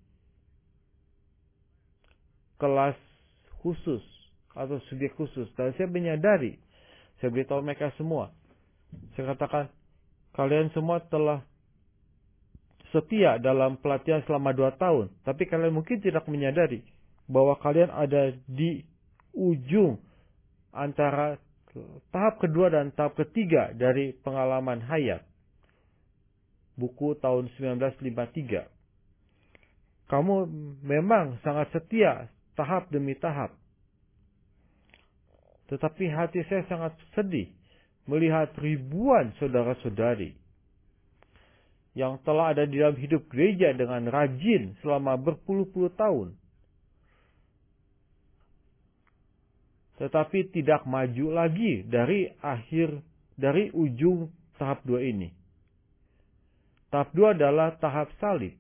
S1: kelas khusus atau subjek khusus. Dan saya menyadari, saya beritahu mereka semua, saya katakan, kalian semua telah setia dalam pelatihan selama 2 tahun, tapi kalian mungkin tidak menyadari bahwa kalian ada di ujung antara tahap kedua dan tahap ketiga dari pengalaman hayat. Buku tahun 1953. Kamu memang sangat setia tahap demi tahap. Tetapi hati saya sangat sedih melihat ribuan saudara-saudari yang telah ada di dalam hidup gereja dengan rajin selama berpuluh-puluh tahun, tetapi tidak maju lagi dari ujung tahap 2 ini. Tahap 2 adalah tahap salib.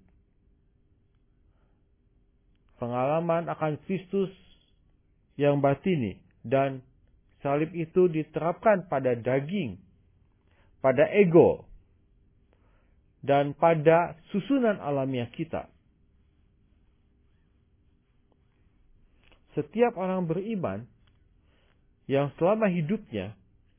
S1: Pengalaman akan Kristus yang batini, dan salib itu diterapkan pada daging, pada ego, dan pada susunan alamiah kita. Setiap orang beriman yang selama hidupnya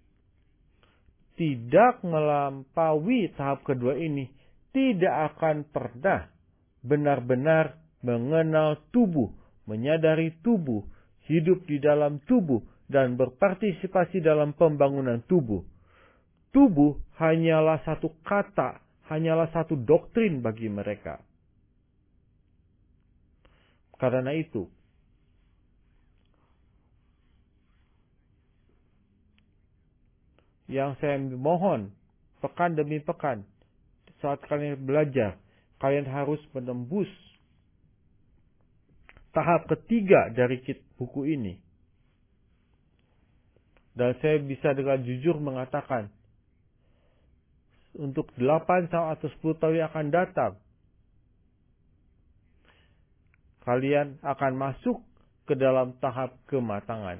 S1: tidak melampaui tahap kedua ini, tidak akan pernah benar-benar mengenal tubuh, menyadari tubuh, hidup di dalam tubuh, dan berpartisipasi dalam pembangunan tubuh. Tubuh hanyalah satu kata, hanyalah satu doktrin bagi mereka. Karena itu, yang saya mohon, pekan demi pekan, saat kalian belajar, kalian harus menembus tahap ketiga dari buku ini. Dan saya bisa dengan jujur mengatakan, untuk 8 atau 10 tahun yang akan datang, kalian akan masuk ke dalam tahap kematangan.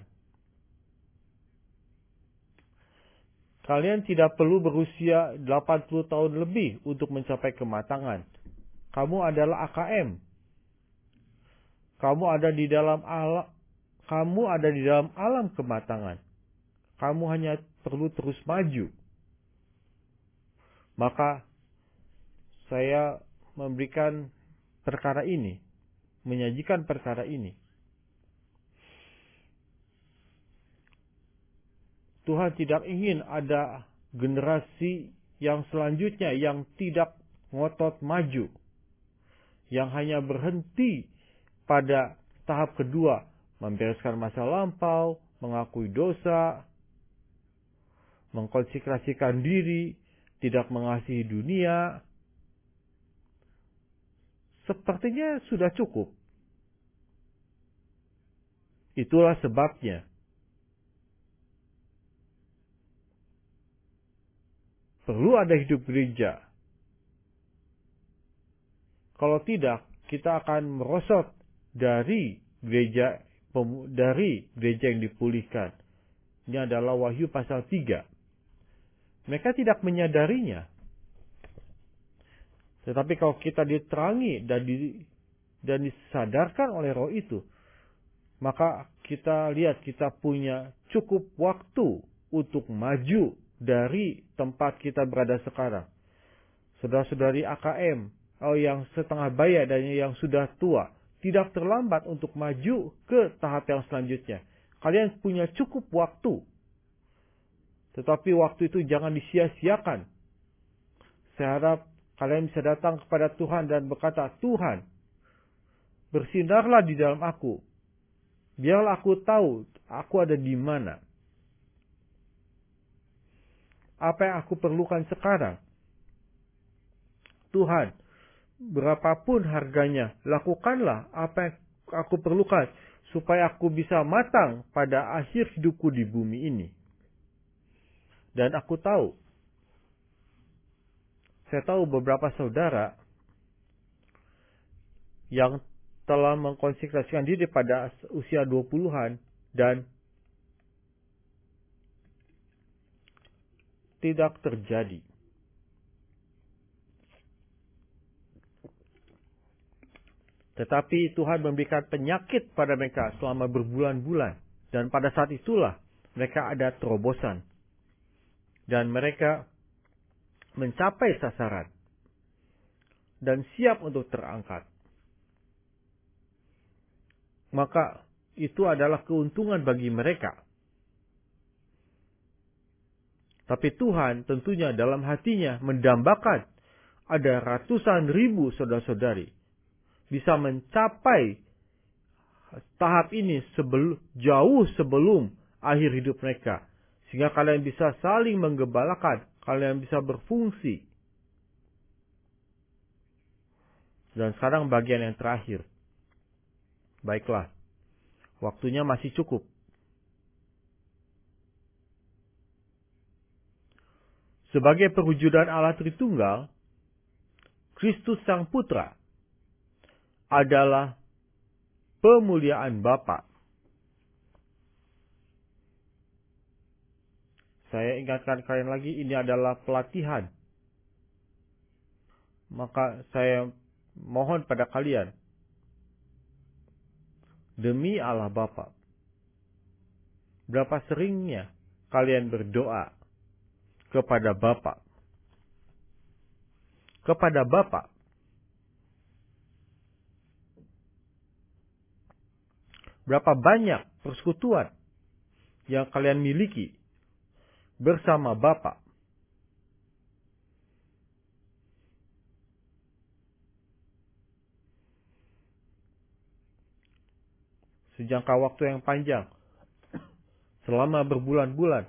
S1: Kalian tidak perlu berusia 80 tahun lebih untuk mencapai kematangan. Kamu adalah AKM. Kamu ada di dalam alam kematangan. Kamu hanya perlu terus maju. Maka saya memberikan perkara ini, menyajikan perkara ini. Tuhan tidak ingin ada generasi yang selanjutnya yang tidak ngotot maju, yang hanya berhenti pada tahap kedua, membereskan masa lampau, mengakui dosa, mengkonsekrasikan diri, tidak mengasihi dunia. Sepertinya sudah cukup. Itulah sebabnya perlu ada hidup gereja. Kalau tidak, kita akan merosot dari gereja yang dipulihkan. Ini adalah Wahyu pasal 3. Mereka tidak menyadarinya. Tetapi kalau kita diterangi dan disadarkan oleh Roh itu, maka kita lihat kita punya cukup waktu untuk maju dari tempat kita berada sekarang. Saudara-saudari AKM, yang setengah baya dan yang sudah tua, tidak terlambat untuk maju ke tahap yang selanjutnya. Kalian punya cukup waktu. Tetapi waktu itu jangan disia-siakan. Saya harap kalian bisa datang kepada Tuhan dan berkata, Tuhan, bersinarlah di dalam aku. Biarlah aku tahu aku ada di mana. Apa yang aku perlukan sekarang? Tuhan, berapapun harganya, lakukanlah apa yang aku perlukan supaya aku bisa matang pada akhir hidupku di bumi ini. Dan aku tahu, saya tahu beberapa saudara yang telah mengkonsekrasikan diri pada usia 20-an dan tidak terjadi. Tetapi Tuhan memberikan penyakit pada mereka selama berbulan-bulan. Dan pada saat itulah mereka ada terobosan. Dan mereka mencapai sasaran. Dan siap untuk terangkat. Maka itu adalah keuntungan bagi mereka. Tapi Tuhan tentunya dalam hatinya mendambakan ada ratusan ribu saudara-saudari bisa mencapai tahap ini jauh sebelum akhir hidup mereka. Sehingga kalian bisa saling menggembalakan, kalian bisa berfungsi. Dan sekarang bagian yang terakhir. Baiklah, waktunya masih cukup. Sebagai perwujudan Allah Tritunggal, Kristus Sang Putra adalah pemuliaan Bapa. Saya ingatkan kalian lagi, ini adalah pelatihan. Maka saya mohon pada kalian, demi Allah Bapa, berapa seringnya kalian berdoa kepada Bapa? Kepada Bapa. Berapa banyak persekutuan yang kalian miliki bersama Bapa? Sejangka waktu yang panjang, selama berbulan-bulan,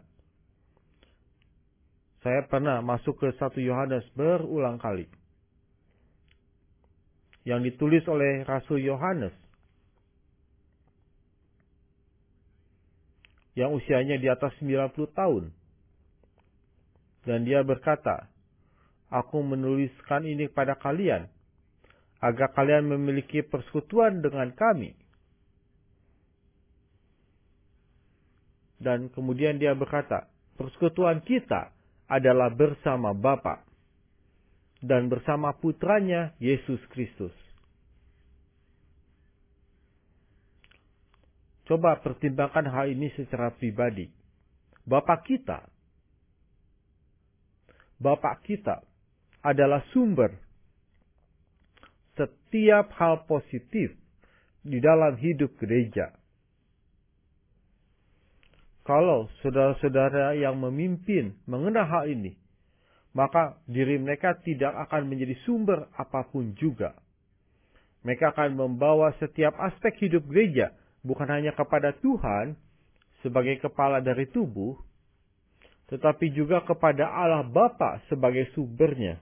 S1: saya pernah masuk ke 1 Yohanes berulang kali. Yang ditulis oleh Rasul Yohanes. Yang usianya di atas 90 tahun. Dan dia berkata, aku menuliskan ini kepada kalian, agar kalian memiliki persekutuan dengan kami. Dan kemudian dia berkata, persekutuan kita adalah bersama Bapa dan bersama putranya Yesus Kristus. Coba pertimbangkan hal ini secara pribadi. Bapak kita adalah sumber setiap hal positif di dalam hidup gereja. Kalau saudara-saudara yang memimpin mengenal hal ini, maka diri mereka tidak akan menjadi sumber apapun juga. Mereka akan membawa setiap aspek hidup gereja, bukan hanya kepada Tuhan sebagai kepala dari tubuh, tetapi juga kepada Allah Bapa sebagai sumbernya.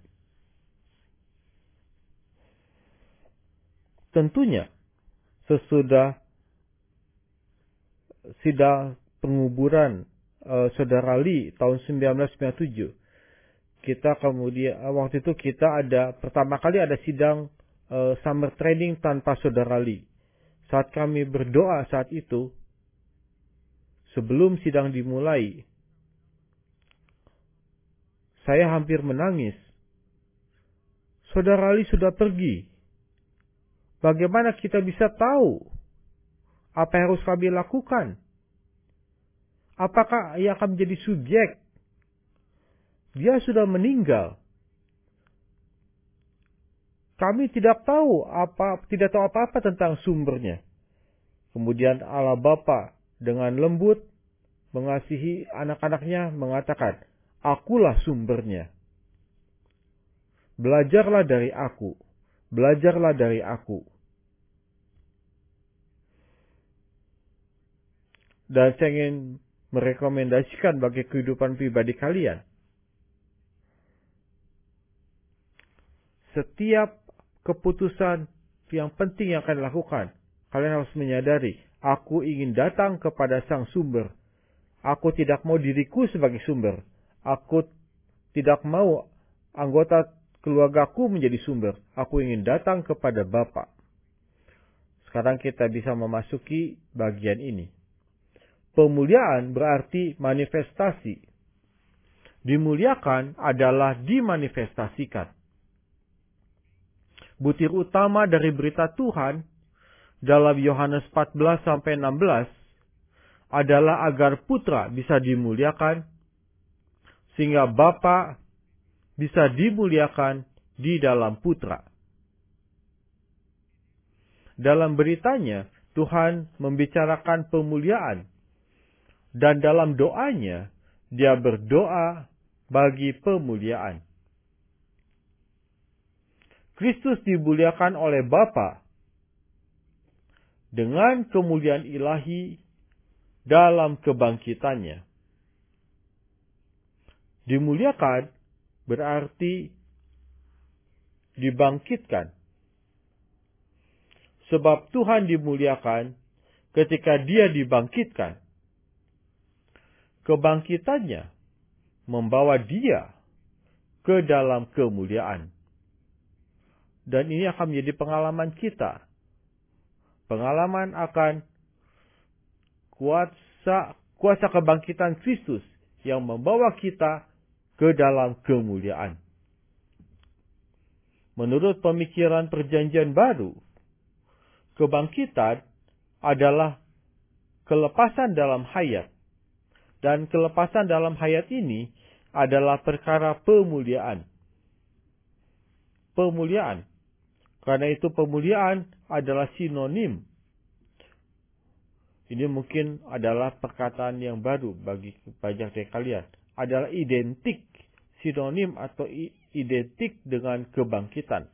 S1: Tentunya, sesudah sidang penguburan Saudara Lee tahun 1997, kita kemudian waktu itu kita pertama kali ada sidang summer training tanpa Saudara Lee. Saat kami berdoa saat itu, sebelum sidang dimulai, saya hampir menangis. Saudara Lee sudah pergi. Bagaimana kita bisa tahu apa yang harus kami lakukan? Apakah ia akan menjadi subjek? Dia sudah meninggal. Kami tidak tahu apa-apa tentang sumbernya. Kemudian Allah Bapa dengan lembut mengasihi anak-anaknya mengatakan, "Akulah sumbernya. Belajarlah dari aku. Belajarlah dari aku." Dan saya ingin merekomendasikan bagi kehidupan pribadi kalian. Setiap keputusan yang penting yang akan dilakukan, kalian harus menyadari, aku ingin datang kepada sang sumber. Aku tidak mau diriku sebagai sumber. Aku tidak mau anggota keluargaku menjadi sumber. Aku ingin datang kepada Bapa. Sekarang kita bisa memasuki bagian ini. Pemuliaan berarti manifestasi. Dimuliakan adalah dimanifestasikan. Butir utama dari berita Tuhan dalam Yohanes 14-16 adalah agar putra bisa dimuliakan sehingga Bapa bisa dimuliakan di dalam putra. Dalam beritanya, Tuhan membicarakan pemuliaan. Dan dalam doanya, dia berdoa bagi pemuliaan. Kristus dimuliakan oleh Bapa dengan kemuliaan ilahi dalam kebangkitannya. Dimuliakan berarti dibangkitkan. Sebab Tuhan dimuliakan ketika dia dibangkitkan. Kebangkitannya membawa dia ke dalam kemuliaan. Dan ini akan menjadi pengalaman kita. Pengalaman akan kuasa kebangkitan Kristus yang membawa kita ke dalam kemuliaan. Menurut pemikiran Perjanjian Baru, kebangkitan adalah kelepasan dalam hayat. Dan kelepasan dalam hayat ini adalah perkara pemuliaan. Pemuliaan. Karena itu pemuliaan adalah sinonim. Ini mungkin adalah perkataan yang baru bagi banyak dari kalian. Adalah identik, sinonim atau identik dengan kebangkitan.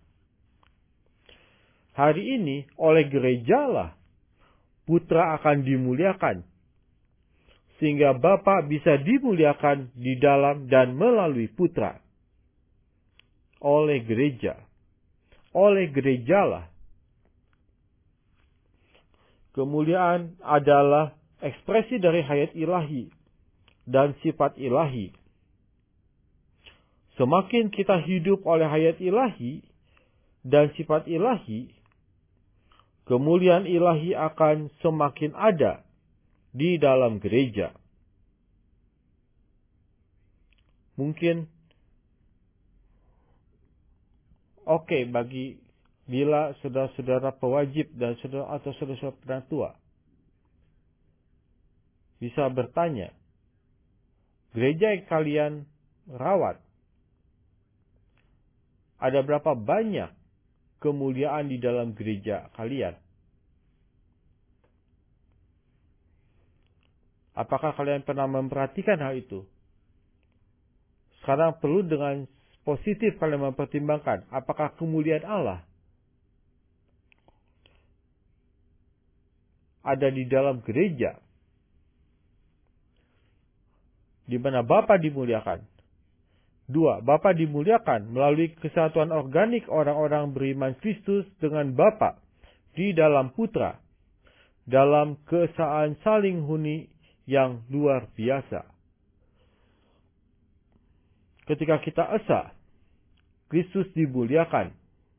S1: Hari ini oleh gerejalah putra akan dimuliakan. Sehingga Bapa bisa dimuliakan di dalam dan melalui putra. Oleh gereja. Oleh gerejalah. Kemuliaan adalah ekspresi dari hayat ilahi dan sifat ilahi. Semakin kita hidup oleh hayat ilahi dan sifat ilahi, kemuliaan ilahi akan semakin ada di dalam gereja. Mungkin oke bagi bila saudara-saudara pewajib dan saudara atau saudara-saudara tua. bisa bertanya, gereja yang kalian rawat, ada berapa banyak kemuliaan di dalam gereja kalian? Apakah kalian pernah memperhatikan hal itu? Sekarang perlu dengan positif kalian mempertimbangkan, apakah kemuliaan Allah ada di dalam gereja di mana Bapa dimuliakan. 2. Bapa dimuliakan melalui kesatuan organik orang-orang beriman Kristus dengan Bapa di dalam Putra, dalam keesaan saling huni yang luar biasa. Ketika kita esa, Kristus dimuliakan.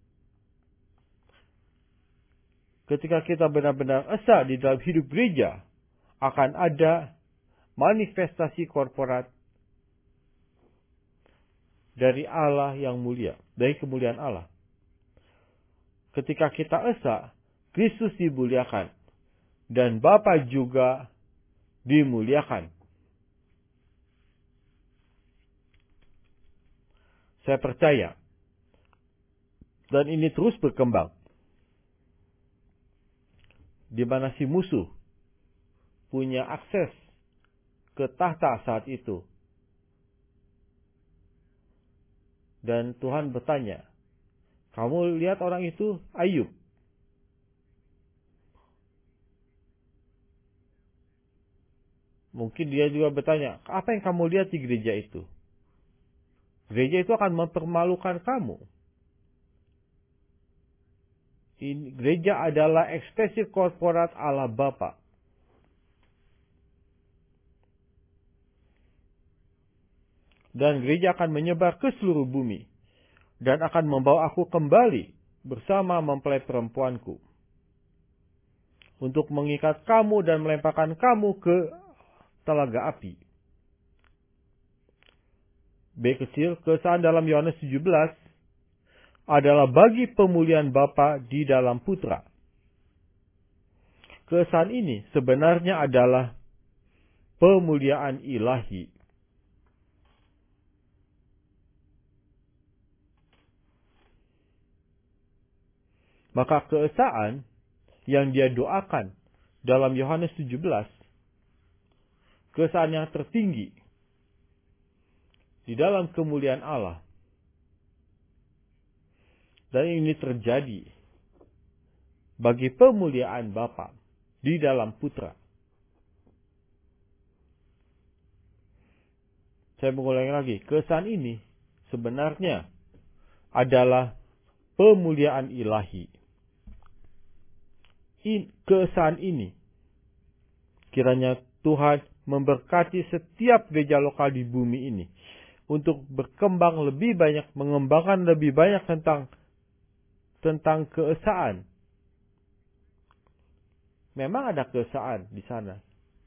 S1: Ketika kita benar-benar esa di dalam hidup gereja, akan ada manifestasi korporat dari Allah yang mulia, dari kemuliaan Allah. Ketika kita esa, Kristus dimuliakan dan Bapa juga dimuliakan. Saya percaya, dan ini terus berkembang, di mana si musuh punya akses ke tahta saat itu. Dan Tuhan bertanya, kamu lihat orang itu, Ayub. Mungkin dia juga bertanya, apa yang kamu lihat di gereja itu? Gereja itu akan mempermalukan kamu. Gereja adalah ekspresi korporat Allah Bapa. Dan gereja akan menyebar ke seluruh bumi. Dan akan membawa aku kembali bersama mempelai perempuanku. Untuk mengikat kamu dan melemparkan kamu ke telaga api. B kecil, keesaan dalam Yohanes 17 adalah bagi pemulihan Bapa di dalam Putra. Keesaan ini sebenarnya adalah pemuliaan ilahi. Maka keesaan yang dia doakan dalam Yohanes 17, keesaan yang tertinggi di dalam kemuliaan Allah. Dan ini terjadi bagi pemuliaan Bapa di dalam Putra. Saya mengulangi lagi, keesaan ini sebenarnya adalah pemuliaan ilahi. Keesaan ini kiranya Tuhan memberkati setiap gereja lokal di bumi ini untuk berkembang lebih banyak, mengembangkan lebih banyak tentang keesaan. Memang ada keesaan di sana.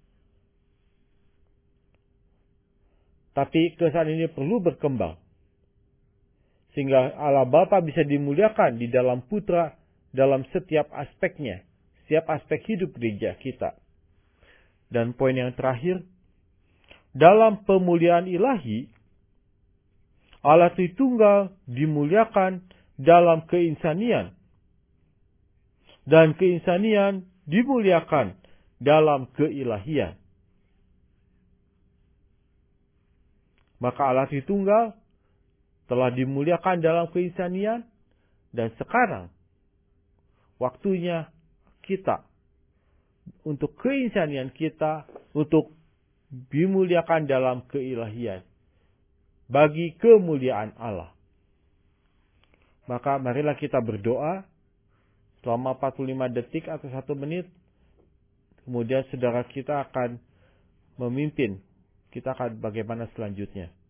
S1: Tapi keesaan ini perlu berkembang. Sehingga Allah Bapa bisa dimuliakan di dalam Putra dalam setiap aspeknya. Setiap aspek hidup gereja kita. Dan poin yang terakhir, dalam pemuliaan ilahi, Allah Tritunggal dimuliakan dalam keinsanian. Dan keinsanian dimuliakan dalam keilahian. Maka Allah Tritunggal telah dimuliakan dalam keinsanian. Dan sekarang, waktunya kita, untuk keinsanian kita, untuk dimuliakan dalam keilahian. Bagi kemuliaan Allah. Maka marilah kita berdoa selama 45 detik atau 1 menit. Kemudian saudara kita akan memimpin. Kita akan bagaimana selanjutnya.